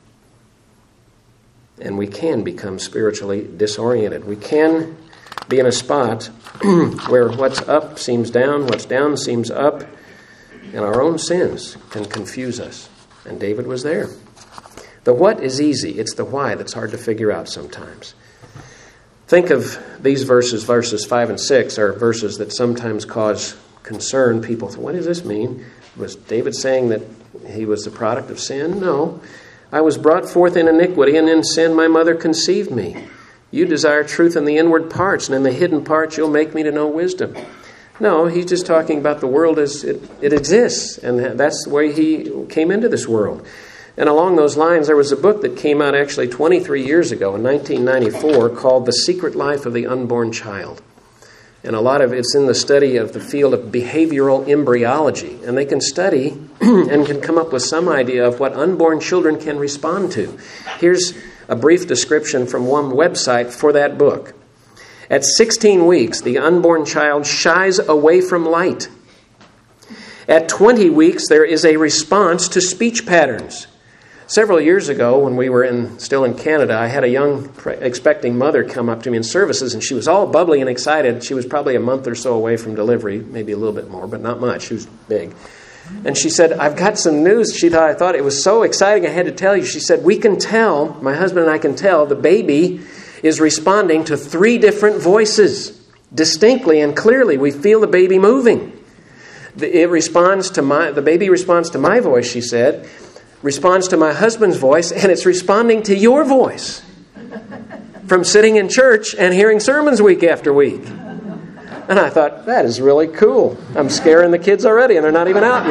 And we can become spiritually disoriented. We can be in a spot where what's up seems down, what's down seems up, and our own sins can confuse us. And David was there. The what is easy. It's the why that's hard to figure out sometimes. Think of these verses, verses five and six, are verses that sometimes cause concern. People think, what does this mean? Was David saying that he was the product of sin? No. I was brought forth in iniquity, and in sin my mother conceived me. You desire truth in the inward parts, and in the hidden parts you'll make me to know wisdom. No, he's just talking about the world as it, it exists, and that's the way he came into this world. And along those lines, there was a book that came out actually twenty-three years ago, in nineteen ninety-four, called The Secret Life of the Unborn Child. And a lot of it's in the study of the field of behavioral embryology. And they can study and can come up with some idea of what unborn children can respond to. Here's a brief description from one website for that book. At sixteen weeks, the unborn child shies away from light. At twenty weeks, there is a response to speech patterns. Several years ago, when we were in still in Canada, I had a young expecting mother come up to me in services, and she was all bubbly and excited. She was probably a month or so away from delivery, maybe a little bit more, but not much. She was big. And she said, I've got some news. She thought, I thought it was so exciting I had to tell you. She said, we can tell, my husband and I can tell, the baby is responding to three different voices distinctly and clearly. We feel the baby moving. It responds to my, the baby responds to my voice, she said, responds to my husband's voice, and it's responding to your voice from sitting in church and hearing sermons week after week. And I thought, that is really cool. I'm scaring the kids already, and they're not even out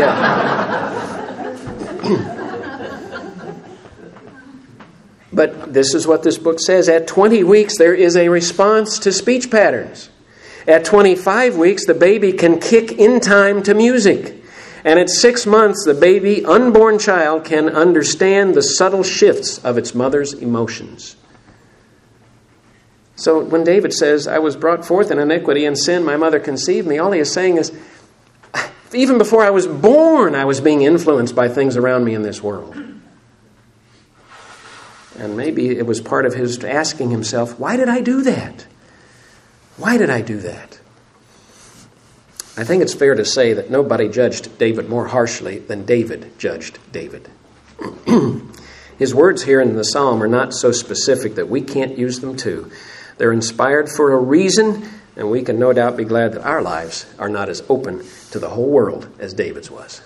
yet. But this is what this book says. At twenty weeks, there is a response to speech patterns. At twenty-five weeks, the baby can kick in time to music. And at six months, the baby, unborn child, can understand the subtle shifts of its mother's emotions. So when David says, I was brought forth in iniquity and sin, my mother conceived me, all he is saying is, even before I was born, I was being influenced by things around me in this world. And maybe it was part of his asking himself, why did I do that? Why did I do that? I think it's fair to say that nobody judged David more harshly than David judged David. His words here in the psalm are not so specific that we can't use them too. They're inspired for a reason, and we can no doubt be glad that our lives are not as open to the whole world as David's was.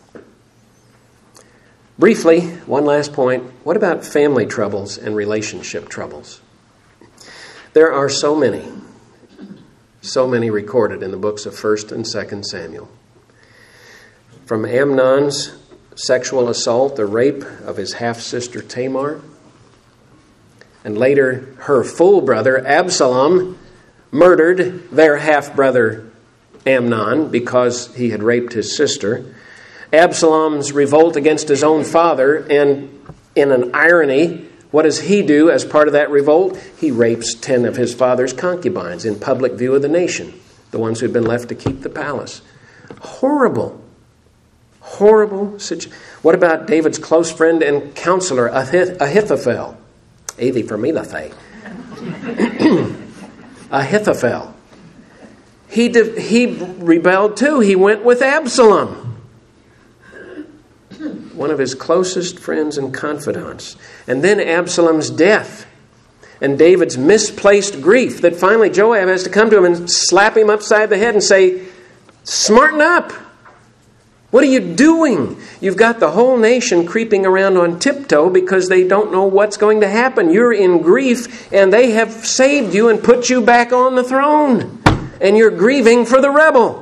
Briefly, one last point. What about family troubles and relationship troubles? There are so many. So many recorded in the books of First and Second Samuel. From Amnon's sexual assault, the rape of his half-sister Tamar, and later her full brother Absalom murdered their half-brother Amnon because he had raped his sister. Absalom's revolt against his own father, and in an irony, what does he do as part of that revolt? He rapes ten of his father's concubines in public view of the nation, the ones who had been left to keep the palace. Horrible, horrible situation. What about David's close friend and counselor, Ahith- Ahithophel? Avi for Milathe. Ahithophel. He, de- he rebelled too. He went with Absalom, one of his closest friends and confidants. And then Absalom's death and David's misplaced grief that finally Joab has to come to him and slap him upside the head and say, smarten up. What are you doing? You've got the whole nation creeping around on tiptoe because they don't know what's going to happen. You're in grief, and they have saved you and put you back on the throne. And you're grieving for the rebel.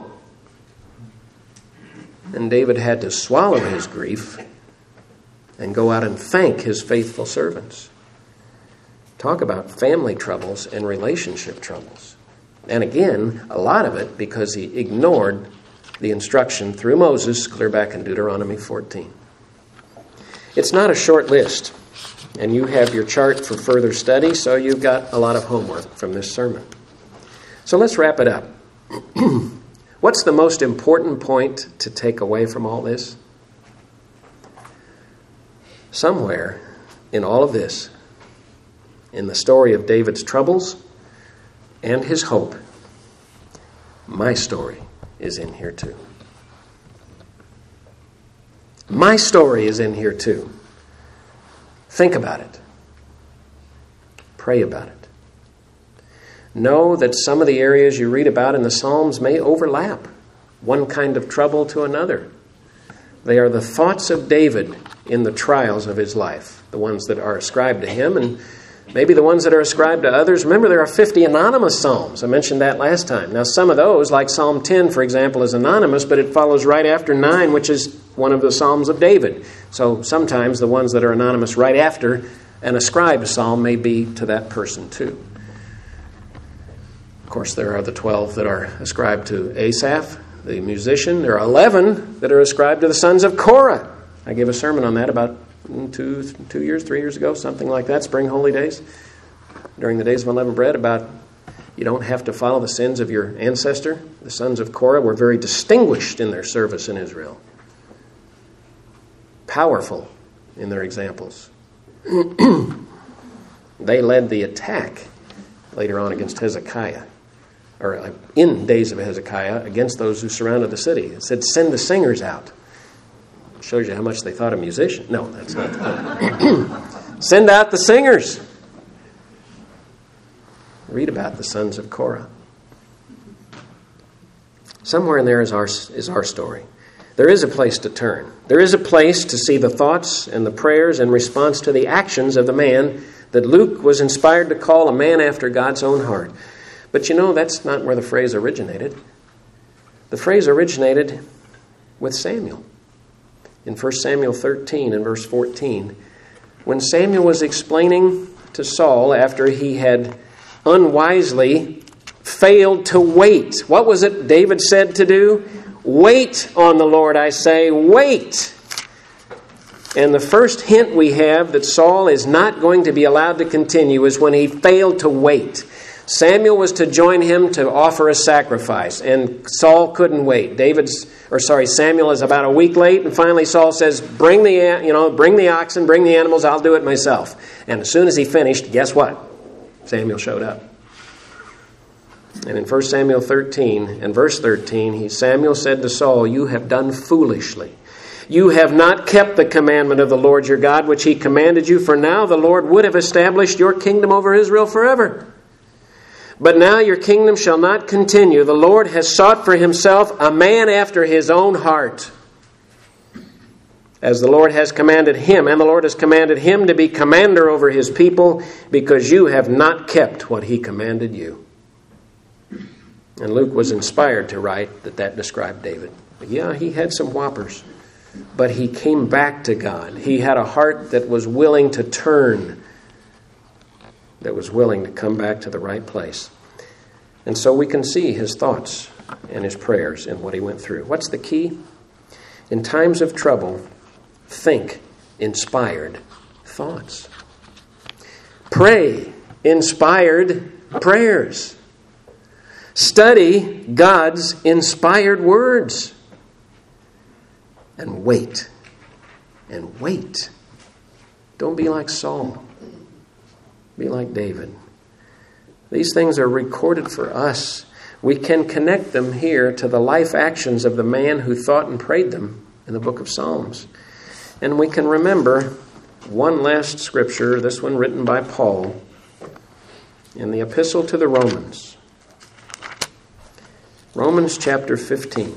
And David had to swallow his grief and go out and thank his faithful servants. Talk about family troubles and relationship troubles. And again, a lot of it because he ignored the instruction through Moses, clear back in Deuteronomy fourteen. It's not a short list, and you have your chart for further study, so you've got a lot of homework from this sermon. So let's wrap it up. What's the most important point to take away from all this? Somewhere in all of this, in the story of David's troubles and his hope, my story is in here too. My story is in here too. Think about it. Pray about it. Know that some of the areas you read about in the Psalms may overlap one kind of trouble to another. They are the thoughts of David in the trials of his life, the ones that are ascribed to him and maybe the ones that are ascribed to others. Remember, there are fifty anonymous psalms. I mentioned that last time. Now, some of those, like Psalm ten, for example, is anonymous, but it follows right after nine, which is one of the Psalms of David. So sometimes the ones that are anonymous right after an ascribed psalm may be to that person too. Of course, there are the twelve that are ascribed to Asaph, the musician. There are eleven that are ascribed to the sons of Korah. I gave a sermon on that about two, two years, three years ago, something like that, Spring Holy Days, during the Days of Unleavened Bread, about you don't have to follow the sins of your ancestor. The sons of Korah were very distinguished in their service in Israel. Powerful in their examples. They led the attack later on against Hezekiah, or in days of Hezekiah, against those who surrounded the city. It said, send the singers out. Shows you how much they thought a musician. No, that's not the point. Send out the singers. Read about the sons of Korah. Somewhere in there is our, is our story. There is a place to turn. There is a place to see the thoughts and the prayers in response to the actions of the man that Luke was inspired to call a man after God's own heart. But you know, that's not where the phrase originated. The phrase originated with Samuel. In First Samuel thirteen and verse fourteen, when Samuel was explaining to Saul after he had unwisely failed to wait. What was it David said to do? Wait on the Lord, I say, wait. And the first hint we have that Saul is not going to be allowed to continue is when he failed to wait. Samuel was to join him to offer a sacrifice, and Saul couldn't wait. David's, or sorry, Samuel is about a week late, and finally Saul says, "Bring the, you know, bring the oxen, bring the animals. I'll do it myself." And as soon as he finished, guess what? Samuel showed up. And in First Samuel thirteen and verse thirteen, he Samuel said to Saul, "You have done foolishly. You have not kept the commandment of the Lord your God, which he commanded you. For now the Lord would have established your kingdom over Israel forever. But now your kingdom shall not continue. The Lord has sought for himself a man after his own heart, as the Lord has commanded him, and the Lord has commanded him to be commander over his people, because you have not kept what he commanded you." And Luke was inspired to write that that described David. Yeah, he had some whoppers, but he came back to God. He had a heart that was willing to turn, that was willing to come back to the right place. And so we can see his thoughts and his prayers and what he went through. What's the key? In times of trouble, think inspired thoughts. Pray inspired prayers. Study God's inspired words. And wait. And wait. Don't be like Saul. Be like David. These things are recorded for us. We can connect them here to the life actions of the man who thought and prayed them in the book of Psalms. And we can remember one last scripture, this one written by Paul in the Epistle to the Romans. Romans chapter fifteen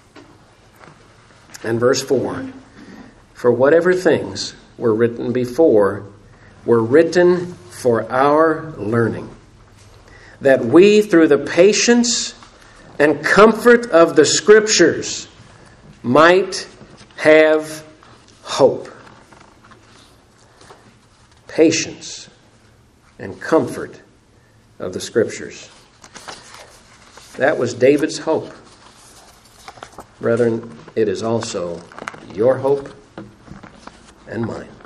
and verse four. For whatever things were written before were written for our learning, that we, through the patience and comfort of the Scriptures, might have hope. Patience and comfort of the Scriptures. That was David's hope. Brethren, it is also your hope and mine.